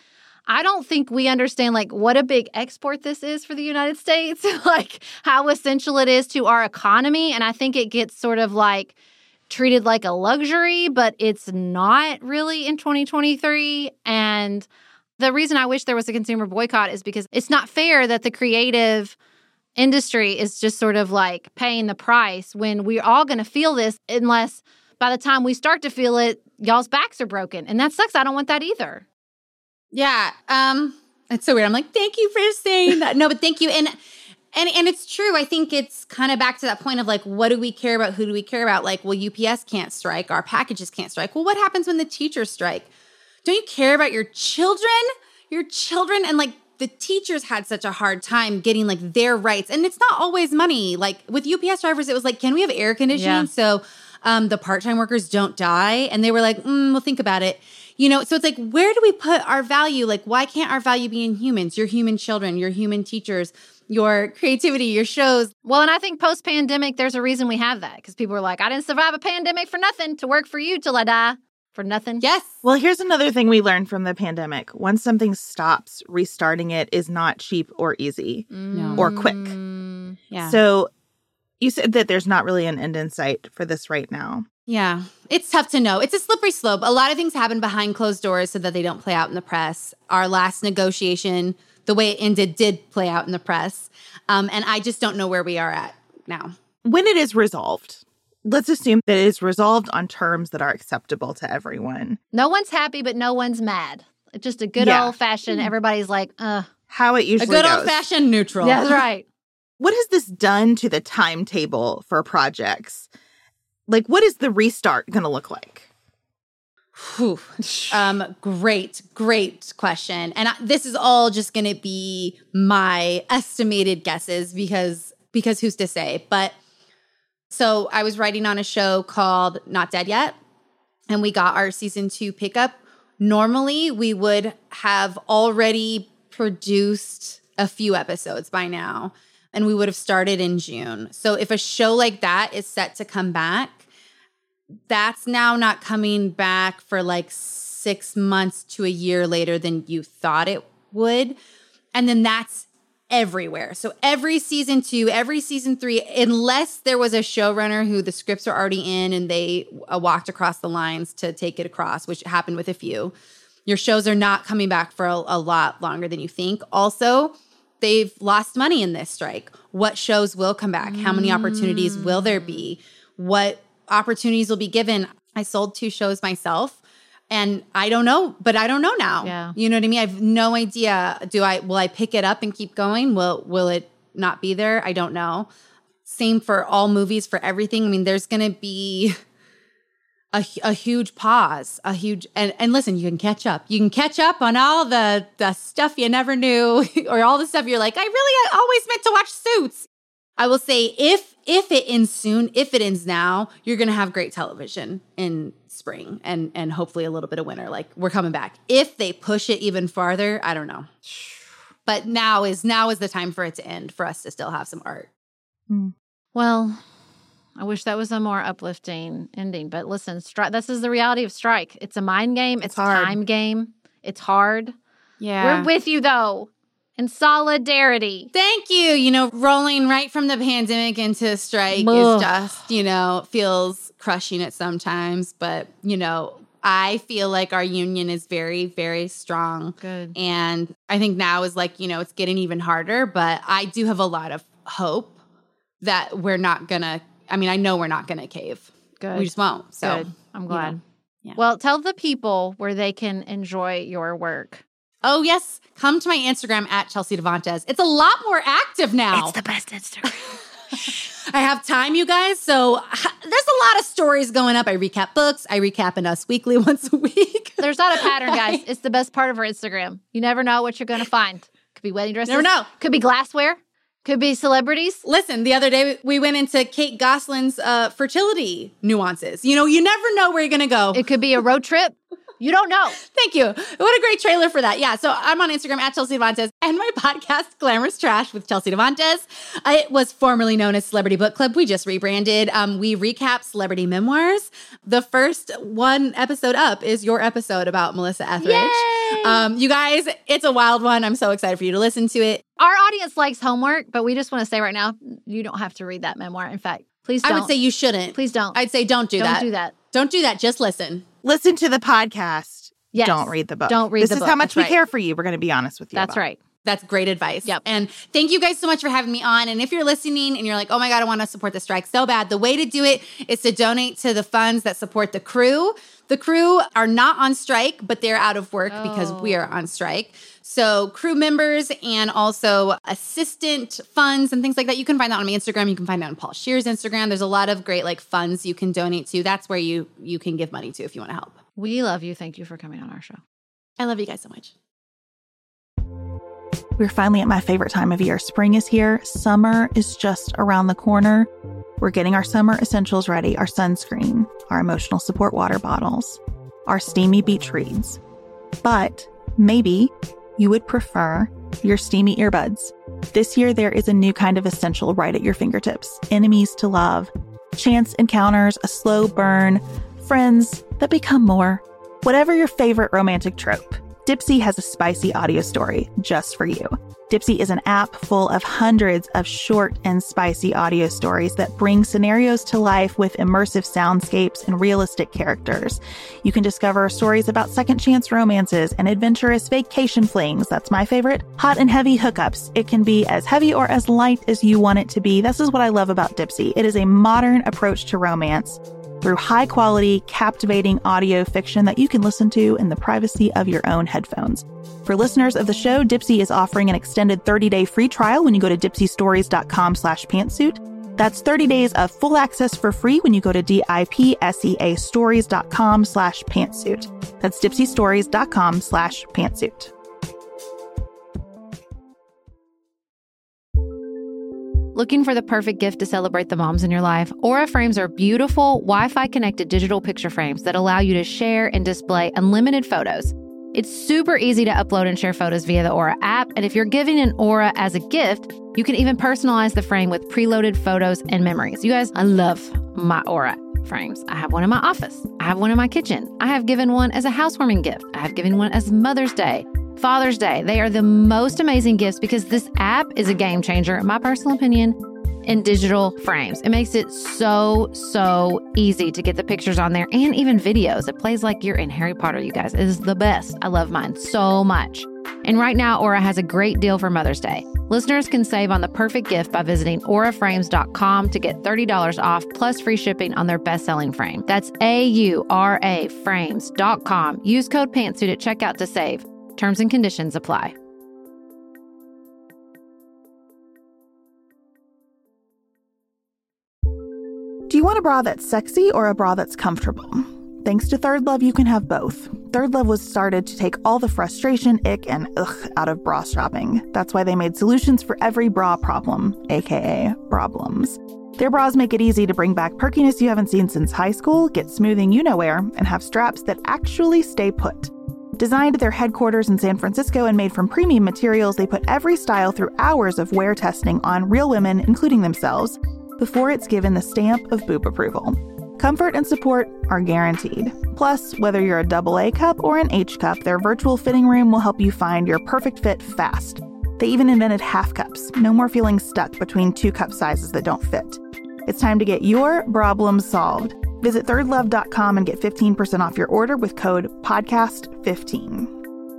I don't think we understand, like, what a big export this is for the United States, like, how essential it is to our economy. And I think it gets sort of, like, treated like a luxury, but it's not really in twenty twenty-three. And the reason I wish there was a consumer boycott is because it's not fair that the creative industry is just sort of, like, paying the price when we're all going to feel this unless by the time we start to feel it, y'all's backs are broken. And that sucks. I don't want that either. Yeah, um, it's so weird. I'm like, thank you for saying that. No, but thank you. And and and it's true. I think it's kind of back to that point of like, what do we care about? Who do we care about? Like, well, U P S can't strike. Our packages can't strike. Well, what happens when the teachers strike? Don't you care about your children? Your children? And like the teachers had such a hard time getting like their rights. And it's not always money. Like with U P S drivers, it was like, can we have air conditioning yeah. so um, the part-time workers don't die? And they were like, mm, we'll think about it. You know, so it's like, where do we put our value? Like, why can't our value be in humans, your human children, your human teachers, your creativity, your shows? Well, and I think post-pandemic, there's a reason we have that because people are like, I didn't survive a pandemic for nothing, to work for you till I die for nothing. Yes. Well, here's another thing we learned from the pandemic. Once something stops, restarting it is not cheap or easy no. or quick. Yeah. So you said that there's not really an end in sight for this right now. Yeah, it's tough to know. It's a slippery slope. A lot of things happen behind closed doors so that they don't play out in the press. Our last negotiation, the way it ended, did play out in the press. Um, and I just don't know where we are at now. When it is resolved, let's assume that it is resolved on terms that are acceptable to everyone. No one's happy, but no one's mad. It's just a good Yeah. old-fashioned, everybody's like, uh. How it A usually good goes. old-fashioned neutral. Yeah, that's right. What has this done to the timetable for projects? Like, what is the restart going to look like? Whew. Um, great, great question. And I, this is all just going to be my estimated guesses because because who's to say? But so I was writing on a show called Not Dead Yet, and we got our season two pickup. Normally, we would have already produced a few episodes by now, and we would have started in June. So if a show like that is set to come back, that's now not coming back for like six months to a year later than you thought it would. And then that's everywhere. So every season two, every season three, unless there was a showrunner who the scripts are already in and they uh, walked across the lines to take it across, which happened with a few, your shows are not coming back for a, a lot longer than you think. Also, they've lost money in this strike. What shows will come back? How many opportunities will there be? What opportunities will be given? I sold two shows myself and I don't know, but I don't know now. Yeah. You know what I mean? I have no idea. Do I, will I pick it up and keep going? Will, will it not be there? I don't know. Same for all movies, for everything. I mean, there's going to be a, a huge pause, a huge, and, and listen, you can catch up. You can catch up on all the, the stuff you never knew or all the stuff you're like, I really I always meant to watch Suits. I will say if if it ends soon, if it ends now, you're going to have great television in spring and and hopefully a little bit of winter. Like we're coming back. If they push it even farther, I don't know. But now is now is the time for it to end, for us to still have some art. Well, I wish that was a more uplifting ending. But listen, stri- this is the reality of strike. It's a mind game. It's, It's a hard. time game. It's hard. Yeah. We're with you, though, in solidarity. Thank you. You know, rolling right from the pandemic into strike Ugh. is just, you know, feels crushing at sometimes. But, you know, I feel like our union is very, very strong. Good. And I think now is like, you know, it's getting even harder. But I do have a lot of hope that we're not going to, I mean, I know we're not going to cave. Good. We just won't. So Good. I'm glad. know, yeah. Well, tell the people where they can enjoy your work. Oh, yes. Come to my Instagram at Chelsea Devantez. It's a lot more active now. It's the best Instagram. I have time, you guys. So there's a lot of stories going up. I recap books. I recap in Us Weekly once a week. There's not a pattern, guys. It's the best part of our Instagram. You never know what you're going to find. Could be wedding dresses. Never know. Could be glassware. Could be celebrities. Listen, the other day we went into Kate Gosselin's uh, fertility nuances. You know, you never know where you're going to go. It could be a road trip. You don't know. Thank you. What a great trailer for that. Yeah, so I'm on Instagram at Chelsea Devantez and my podcast, Glamorous Trash with Chelsea Devantez. It was formerly known as Celebrity Book Club. We just rebranded. Um, we recap celebrity memoirs. The first one episode up is your episode about Melissa Etheridge. Yay! Um, you guys, it's a wild one. I'm so excited for you to listen to it. Our audience likes homework, but we just want to say right now, you don't have to read that memoir. In fact, please don't. I would say you shouldn't. Please don't. I'd say don't do don't that. Don't do that. Don't do that. Just listen. Listen to the podcast. Yes. Don't read the book. Don't read this the book. This is how much That's we right. care for you. We're going to be honest with you. That's about. right. That's great advice. Yep. And thank you guys so much for having me on. And if you're listening and you're like, oh my God, I want to support the strike so bad, the way to do it is to donate to the funds that support the crew. The crew are not on strike, but they're out of work oh. because we are on strike. So crew members and also assistant funds and things like that, you can find that on my Instagram. You can find that on Paul Scheer's Instagram. There's a lot of great like funds you can donate to. That's where you you can give money to if you want to help. We love you. Thank you for coming on our show. I love you guys so much. We're finally at my favorite time of year. Spring is here. Summer is just around the corner. We're getting our summer essentials ready, our sunscreen, our emotional support water bottles, our steamy beach reads. But maybe you would prefer your steamy earbuds. This year, there is a new kind of essential right at your fingertips. Enemies to love, chance encounters, a slow burn, friends that become more. Whatever your favorite romantic trope, Dipsea has a spicy audio story just for you. Dipsea is an app full of hundreds of short and spicy audio stories that bring scenarios to life with immersive soundscapes and realistic characters. You can discover stories about second chance romances and adventurous vacation flings. That's my favorite. Hot and heavy hookups. It can be as heavy or as light as you want it to be. This is what I love about Dipsea. It is a modern approach to romance through high-quality, captivating audio fiction that you can listen to in the privacy of your own headphones. For listeners of the show, Dipsea is offering an extended thirty-day free trial when you go to dipseastories.com slash pantsuit. That's thirty days of full access for free when you go to D-I-P-S-E-A stories.com slash pantsuit. That's dipseastories.com slash pantsuit. Looking for the perfect gift to celebrate the moms in your life? Aura frames are beautiful, Wi-Fi connected digital picture frames that allow you to share and display unlimited photos. It's super easy to upload and share photos via the Aura app, and if you're giving an Aura as a gift, you can even personalize the frame with preloaded photos and memories. You guys, I love my Aura frames. I have one in my office. I have one in my kitchen. I have given one as a housewarming gift. I have given one as Mother's Day, Father's Day. They are the most amazing gifts because this app is a game changer, in my personal opinion, in digital frames. It makes it so, so easy to get the pictures on there and even videos. It plays like you're in Harry Potter, you guys. It is the best. I love mine so much. And right now, Aura has a great deal for Mother's Day. Listeners can save on the perfect gift by visiting aura frames dot com to get thirty dollars off plus free shipping on their best-selling frame. That's A U R A frames dot com. Use code PANTSUIT at checkout to save. Terms and conditions apply. Do you want a bra that's sexy or a bra that's comfortable? Thanks to Third Love, you can have both. Third Love was started to take all the frustration, ick, and ugh out of bra shopping. That's why they made solutions for every bra problem, aka problems. Their bras make it easy to bring back perkiness you haven't seen since high school, get smoothing you-know-where, and have straps that actually stay put. Designed at their headquarters in San Francisco and made from premium materials, they put every style through hours of wear testing on real women, including themselves, before it's given the stamp of boob approval. Comfort and support are guaranteed. Plus, whether you're a double A cup or an H cup, their virtual fitting room will help you find your perfect fit fast. They even invented half cups. No more feeling stuck between two cup sizes that don't fit. It's time to get your problem solved. Visit third love dot com and get fifteen percent off your order with code podcast fifteen.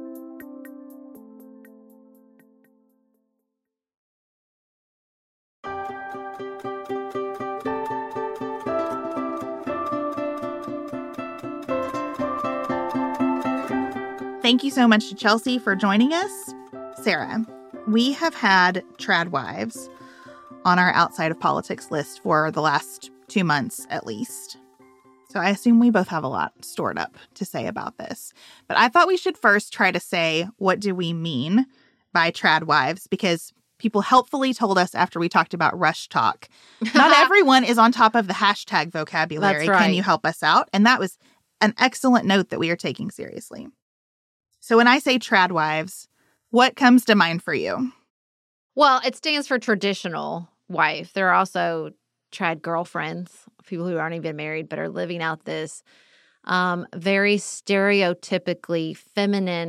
Thank you so much to Chelsea for joining us. Sarah, we have had trad wives on our outside of politics list for the last two months at least. So I assume we both have a lot stored up to say about this. But I thought we should first try to say, what do we mean by trad wives? Because people helpfully told us after we talked about Rush Talk, not everyone is on top of the hashtag vocabulary. That's right. Can you help us out? And that was an excellent note that we are taking seriously. So when I say trad wives, what comes to mind for you? Well, it stands for traditional wife. There are also trad girlfriends, people who aren't even married but are living out this um, very stereotypically feminine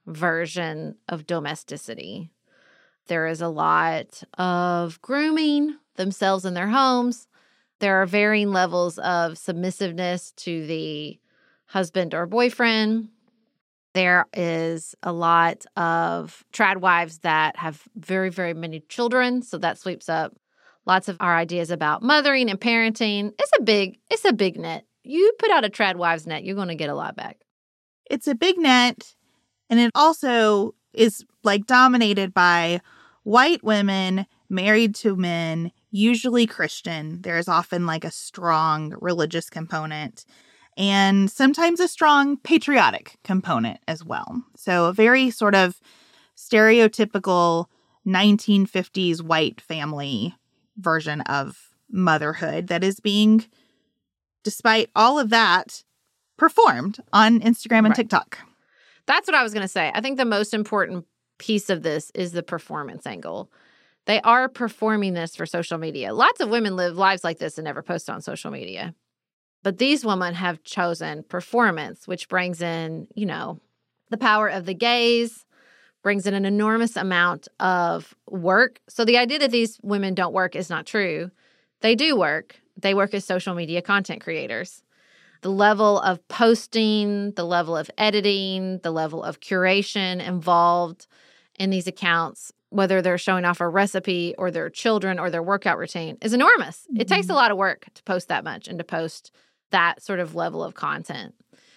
version of domesticity. There is a lot of grooming themselves in their homes. There are varying levels of submissiveness to the husband or boyfriend. There is a lot of trad wives that have very, very many children. So that sweeps up lots of our ideas about mothering and parenting. It's a big, it's a big net. You put out a trad wives net, you're going to get a lot back. It's a big net, and it also is like dominated by white women married to men, usually Christian. There's often like a strong religious component and sometimes a strong patriotic component as well. So a very sort of stereotypical nineteen fifties white family version of motherhood that is being, despite all of that, performed on Instagram and Right. TikTok. That's what I was going to say. I think the most important piece of this is the performance angle. They are performing this for social media. Lots of women live lives like this and never post on social media. But these women have chosen performance, which brings in, you know, the power of the gaze, brings in an enormous amount of work. So the idea that these women don't work is not true. They do work. They work as social media content creators. The level of posting, the level of editing, the level of curation involved in these accounts, whether they're showing off a recipe or their children or their workout routine, is enormous. Mm-hmm. It takes a lot of work to post that much and to post that sort of level of content.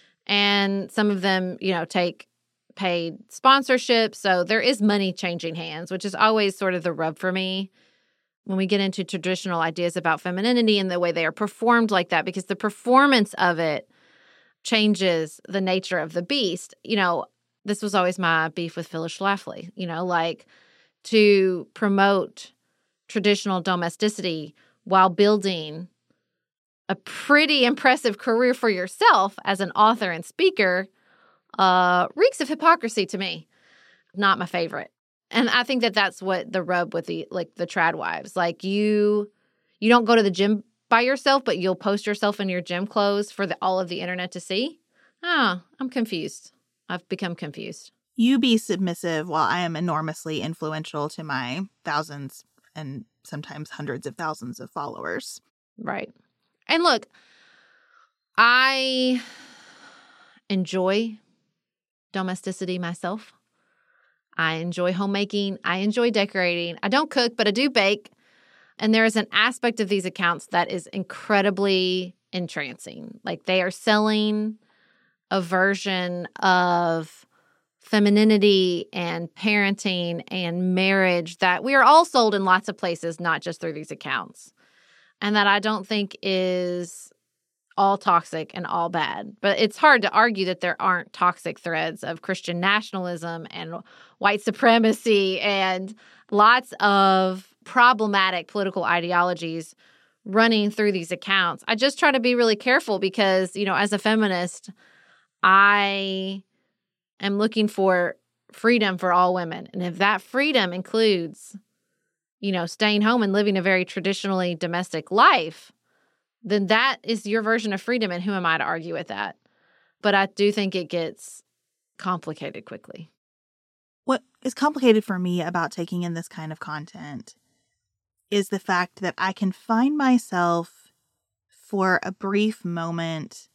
And some of them, you know, take paid sponsorship. So there is money changing hands, which is always sort of the rub for me when we get into traditional ideas about femininity and the way they are performed like that, because the performance of it changes the nature of the beast. You know, this was always my beef with Phyllis Schlafly, you know, like to promote traditional domesticity while building a pretty impressive career for yourself as an author and speaker uh, reeks of hypocrisy to me. Not my favorite. And I think that that's what the rub with the, like the trad wives, like you, you don't go to the gym by yourself, but you'll post yourself in your gym clothes for the, all of the internet to see. Oh, I'm confused. I've become confused. You be submissive while I am enormously influential to my thousands and sometimes hundreds of thousands of followers. Right. And look, I enjoy domesticity myself. I enjoy homemaking. I enjoy decorating. I don't cook, but I do bake. And there is an aspect of these accounts that is incredibly entrancing. Like they are selling a version of femininity and parenting and marriage that we are all sold in lots of places, not just through these accounts. And that I don't think is all toxic and all bad. But it's hard to argue that there aren't toxic threads of Christian nationalism and white supremacy and lots of problematic political ideologies running through these accounts. I just try to be really careful because, you know, as a feminist, I am looking for freedom for all women. And if that freedom includes, you know, staying home and living a very traditionally domestic life, then that is your version of freedom, and who am I to argue with that? But I do think it gets complicated quickly. What is complicated for me about taking in this kind of content is the fact that I can find myself for a brief moment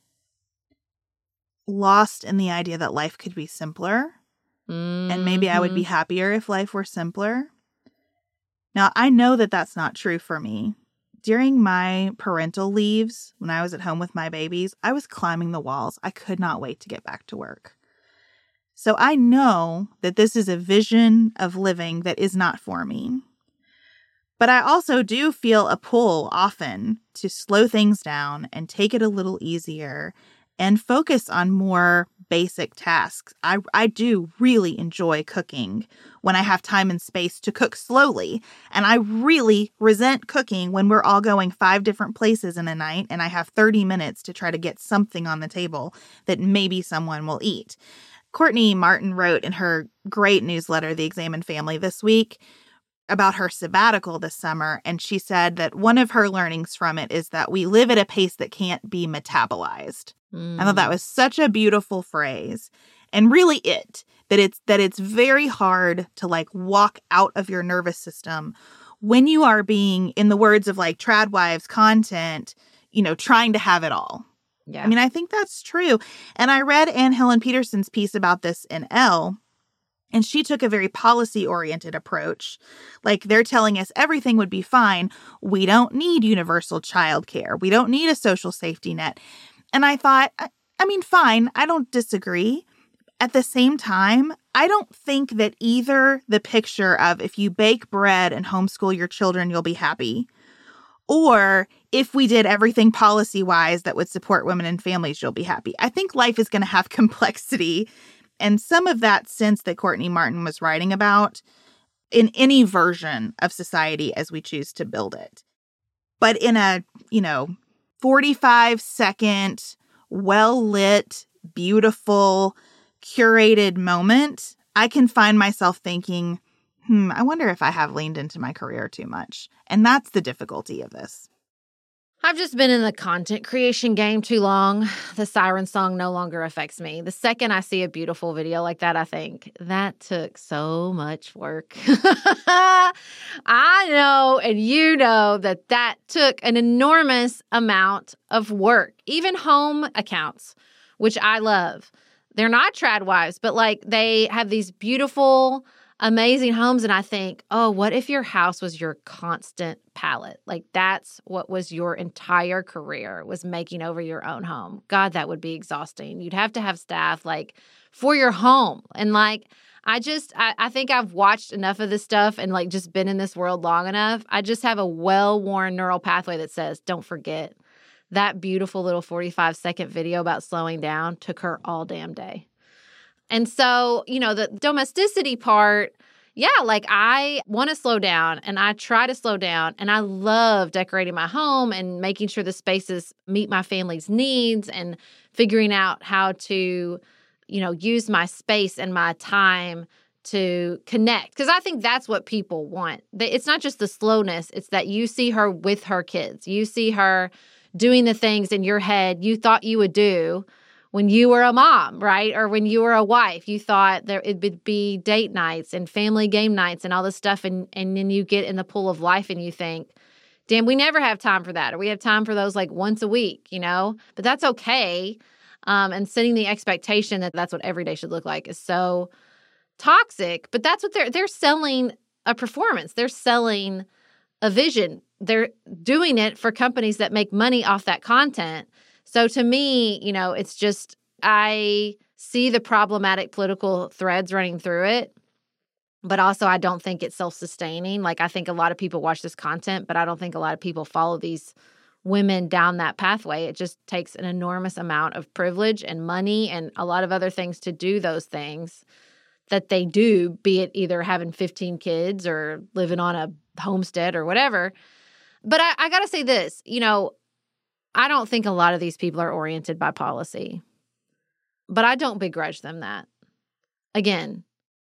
lost in the idea that life could be simpler, mm-hmm. and maybe I would be happier if life were simpler. Now, I know that that's not true for me. During my parental leaves, when I was at home with my babies, I was climbing the walls. I could not wait to get back to work. So I know that this is a vision of living that is not for me. But I also do feel a pull often to slow things down and take it a little easier and focus on more basic tasks. I, I do really enjoy cooking when I have time and space to cook slowly. And I really resent cooking when we're all going five different places in a night and I have thirty minutes to try to get something on the table that maybe someone will eat. Courtney Martin wrote in her great newsletter, The Examined Family, this week about her sabbatical this summer. And she said that one of her learnings from it is that we live at a pace that can't be metabolized. Mm. I thought that was such a beautiful phrase. And really it. that it's that it's very hard to like walk out of your nervous system when you are being, in the words of like Tradwives content, you know, trying to have it all. Yeah. I mean, I think that's true. And I read Anne Helen Peterson's piece about this in Elle, and she took a very policy-oriented approach. Like, they're telling us everything would be fine. We don't need universal childcare. We don't need a social safety net. And I thought, I, I mean, fine, I don't disagree. At the same time, I don't think that either the picture of if you bake bread and homeschool your children, you'll be happy, or if we did everything policy-wise that would support women and families, you'll be happy. I think life is going to have complexity, and some of that sense that Courtney Martin was writing about in any version of society as we choose to build it. But in a, you know, forty-five second, well-lit, beautiful, curated moment, I can find myself thinking, hmm, I wonder if I have leaned into my career too much. And that's the difficulty of this. I've just been in the content creation game too long. The siren song no longer affects me. The second I see a beautiful video like that, I think, that took so much work. I know, and you know, that that took an enormous amount of work. Even home accounts, which I love. They're not Tradwives, but like they have these beautiful, amazing homes. And I think, oh, what if your house was your constant palette? Like that's what was your entire career, was making over your own home. God, that would be exhausting. You'd have to have staff like for your home. And like, I just, I, I think I've watched enough of this stuff and like just been in this world long enough. I just have a well-worn neural pathway that says, don't forget. That beautiful little forty-five second video about slowing down took her all damn day. And so, you know, the domesticity part, yeah, like I want to slow down and I try to slow down and I love decorating my home and making sure the spaces meet my family's needs and figuring out how to, you know, use my space and my time to connect. Because I think that's what people want. It's not just the slowness. It's that you see her with her kids. You see her doing the things in your head you thought you would do when you were a mom, right? Or when you were a wife, you thought there it would be date nights and family game nights and all this stuff. And, and then you get in the pool of life and you think, damn, we never have time for that. Or we have time for those like once a week, you know? But that's okay. Um, and setting the expectation that that's what every day should look like is so toxic. But that's what they're, they're selling a performance. They're selling a vision. They're doing it for companies that make money off that content. So to me, you know, it's just, I see the problematic political threads running through it, but also I don't think it's self-sustaining. Like I think a lot of people watch this content, but I don't think a lot of people follow these women down that pathway. It just takes an enormous amount of privilege and money and a lot of other things to do those things that they do, be it either having fifteen kids or living on a homestead or whatever. But I, I got to say this, you know, I don't think a lot of these people are oriented by policy, but I don't begrudge them that. Again,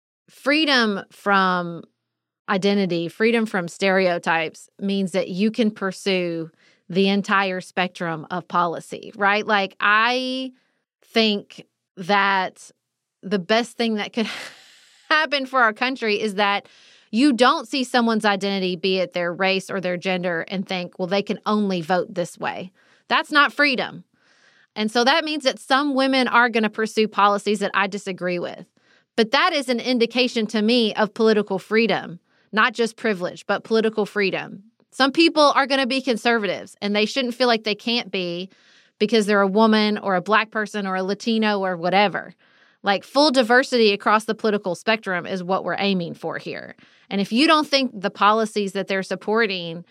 freedom from identity, freedom from stereotypes means that you can pursue the entire spectrum of policy, right? Like I think that the best thing that could happen for our country is that you don't see someone's identity, be it their race or their gender, and think, well, they can only vote this way. That's not freedom. And so that means that some women are going to pursue policies that I disagree with. But that is an indication to me of political freedom, not just privilege, but political freedom. Some people are going to be conservatives, and they shouldn't feel like they can't be because they're a woman or a Black person or a Latino or whatever. Like full diversity across the political spectrum is what we're aiming for here. And if you don't think the policies that they're supporting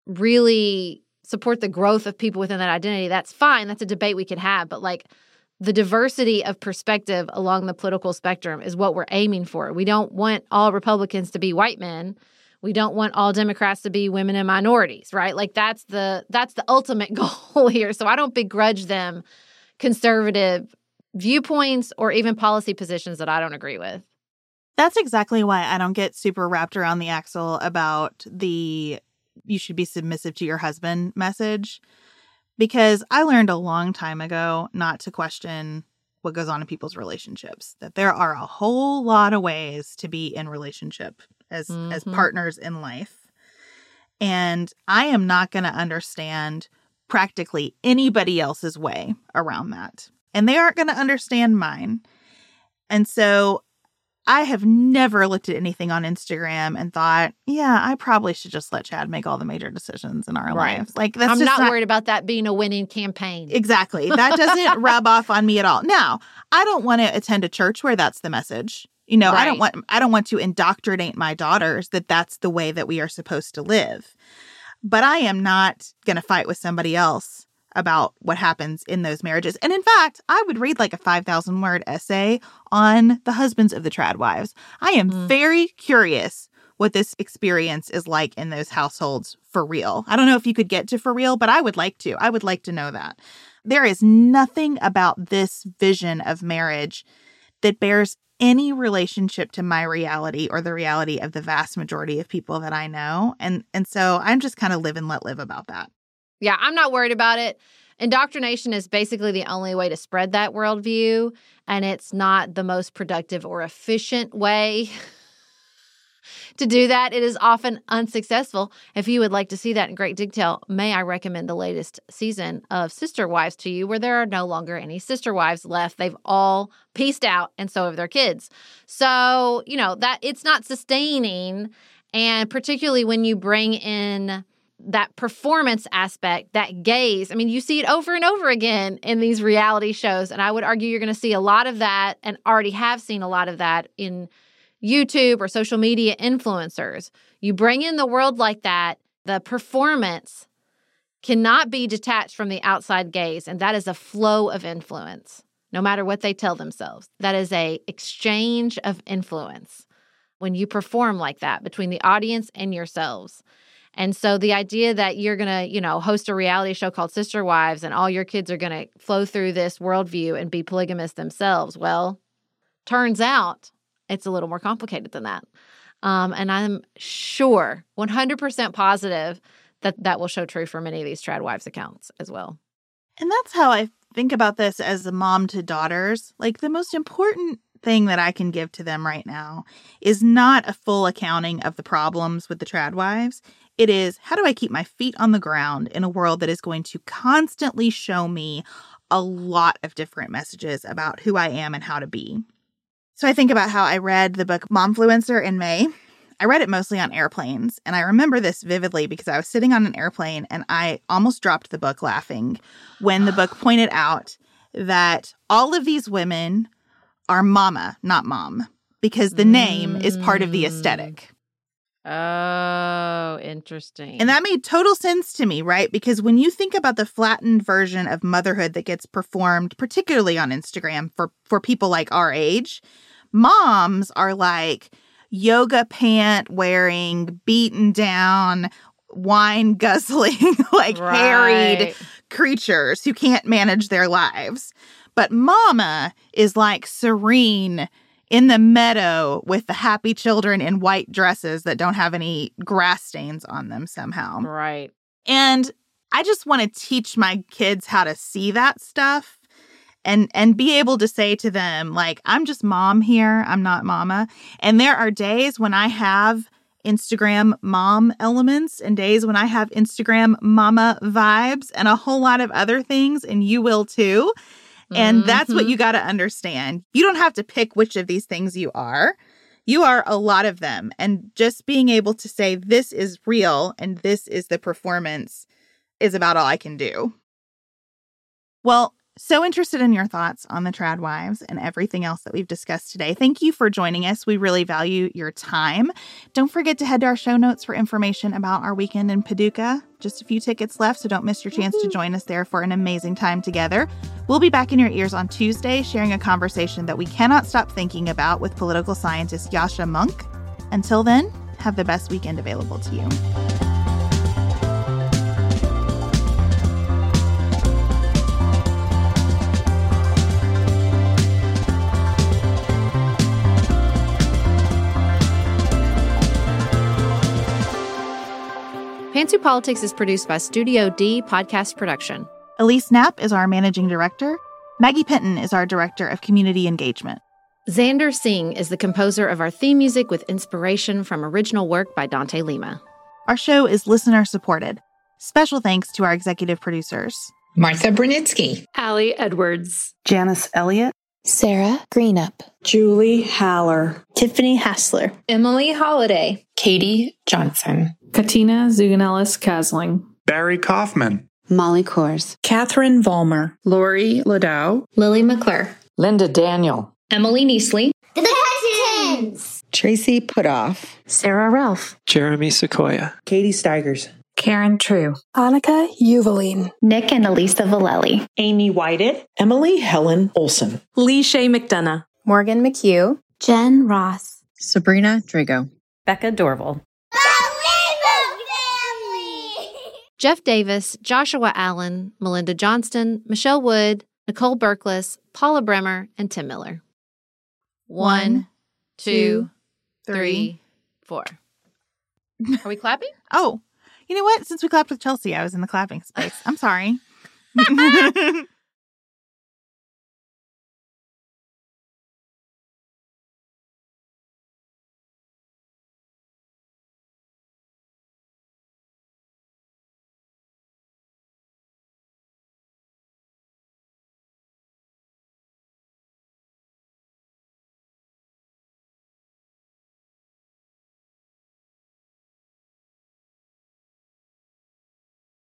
really support the growth of people within that identity, that's fine. That's a debate we can have. But like the diversity of perspective along the political spectrum is what we're aiming for. We don't want all Republicans to be white men. We don't want all Democrats to be women and minorities, right? Like that's the that's the ultimate goal here. So I don't begrudge them conservative viewpoints or even policy positions that I don't agree with. That's exactly why I don't get super wrapped around the axle about the you should be submissive to your husband message, because I learned a long time ago not to question what goes on in people's relationships, that there are a whole lot of ways to be in relationship as, mm-hmm. as partners in life. And I am not going to understand practically anybody else's way around that. And they aren't going to understand mine. And so I have never looked at anything on Instagram and thought, yeah, I probably should just let Chad make all the major decisions in our right. lives. Like, that's I'm just not, not worried about that being a winning campaign. Exactly. That doesn't rub off on me at all. Now, I don't want to attend a church where that's the message. You know, right. I don't want I don't want to indoctrinate my daughters that that's the way that we are supposed to live. But I am not going to fight with somebody else about what happens in those marriages. And in fact, I would read like a five thousand word essay on the husbands of the trad wives. I am mm. very curious what this experience is like in those households for real. I don't know if you could get to for real, but I would like to. I would like to know that. There is nothing about this vision of marriage that bears any relationship to my reality or the reality of the vast majority of people that I know. And, and so I'm just kind of live and let live about that. Yeah, I'm not worried about it. Indoctrination is basically the only way to spread that worldview, and it's not the most productive or efficient way to do that. It is often unsuccessful. If you would like to see that in great detail, may I recommend the latest season of Sister Wives to you, where there are no longer any sister wives left. They've all pieced out, and so have their kids. So, you know, that it's not sustaining, and particularly when you bring in that performance aspect, that gaze. I mean, you see it over and over again in these reality shows. And I would argue you're going to see a lot of that, and already have seen a lot of that in YouTube or social media influencers. You bring in the world like that, the performance cannot be detached from the outside gaze. And that is a flow of influence, no matter what they tell themselves. That is a exchange of influence when you perform like that between the audience and yourselves. And so the idea that you're going to, you know, host a reality show called Sister Wives and all your kids are going to flow through this worldview and be polygamous themselves, well, turns out it's a little more complicated than that. Um, and I'm sure, one hundred percent positive, that that will show true for many of these trad wives accounts as well. And that's how I think about this as a mom to daughters. Like, the most important thing that I can give to them right now is not a full accounting of the problems with the trad wives. It is, how do I keep my feet on the ground in a world that is going to constantly show me a lot of different messages about who I am and how to be? So I think about how I read the book Momfluencer in May. I read it mostly on airplanes, and I remember this vividly because I was sitting on an airplane and I almost dropped the book laughing when the book pointed out that all of these women are mama, not mom, because the name mm. is part of the aesthetic. Oh, interesting. And that made total sense to me, right? Because when you think about the flattened version of motherhood that gets performed, particularly on Instagram for, for people like our age, moms are like yoga pant wearing, beaten down, wine guzzling, like right. harried creatures who can't manage their lives. But mama is like serene in the meadow with the happy children in white dresses that don't have any grass stains on them somehow. Right. And I just want to teach my kids how to see that stuff and and be able to say to them, like, I'm just mom here. I'm not mama. And there are days when I have Instagram mom elements and days when I have Instagram mama vibes and a whole lot of other things, and you will too. And mm-hmm. that's what you got to understand. You don't have to pick which of these things you are. You are a lot of them. And just being able to say this is real and this is the performance is about all I can do. Well, so interested in your thoughts on the trad wives and everything else that we've discussed today. Thank you for joining us. We really value your time. Don't forget to head to our show notes for information about our weekend in Paducah. Just a few tickets left, so don't miss your chance to join us there for an amazing time together. We'll be back in your ears on Tuesday, sharing a conversation that we cannot stop thinking about with political scientist Yascha Mounk. Until then, have the best weekend available to you. Pantsuit Politics is produced by Studio D Podcast Production. Elise Knapp is our managing director. Maggie Penton is our Director of Community Engagement. Xander Singh is the composer of our theme music with inspiration from original work by Dante Lima. Our show is listener-supported. Special thanks to our executive producers, Martha Brunitsky, Allie Edwards, Janice Elliott, Sarah Greenup, Julie Haller, Tiffany Hassler, Emily Holiday, Katie Johnson, Katina Zuganellis Kasling, Barry Kaufman, Molly Kors, Catherine Vollmer, Lori Ladow, Lily McClure, Linda Daniel, Emily Neasley, The Hutchins, Tracy Putoff, Sarah Ralph, Jeremy Sequoia, Katie Steigers, Karen True, Annika Uvaline, Nick and Elisa Vallely, Amy Whited, Emily Helen Olson, Lee Shea McDonough, Morgan McHugh, Jen Ross, Sabrina Drago, Becca Dorval. Jeff Davis, Joshua Allen, Melinda Johnston, Michelle Wood, Nicole Berkless, Paula Bremer, and Tim Miller. One, two, three, four. Are we clapping? Oh, you know what? Since we clapped with Chelsea, I was in the clapping space. I'm sorry.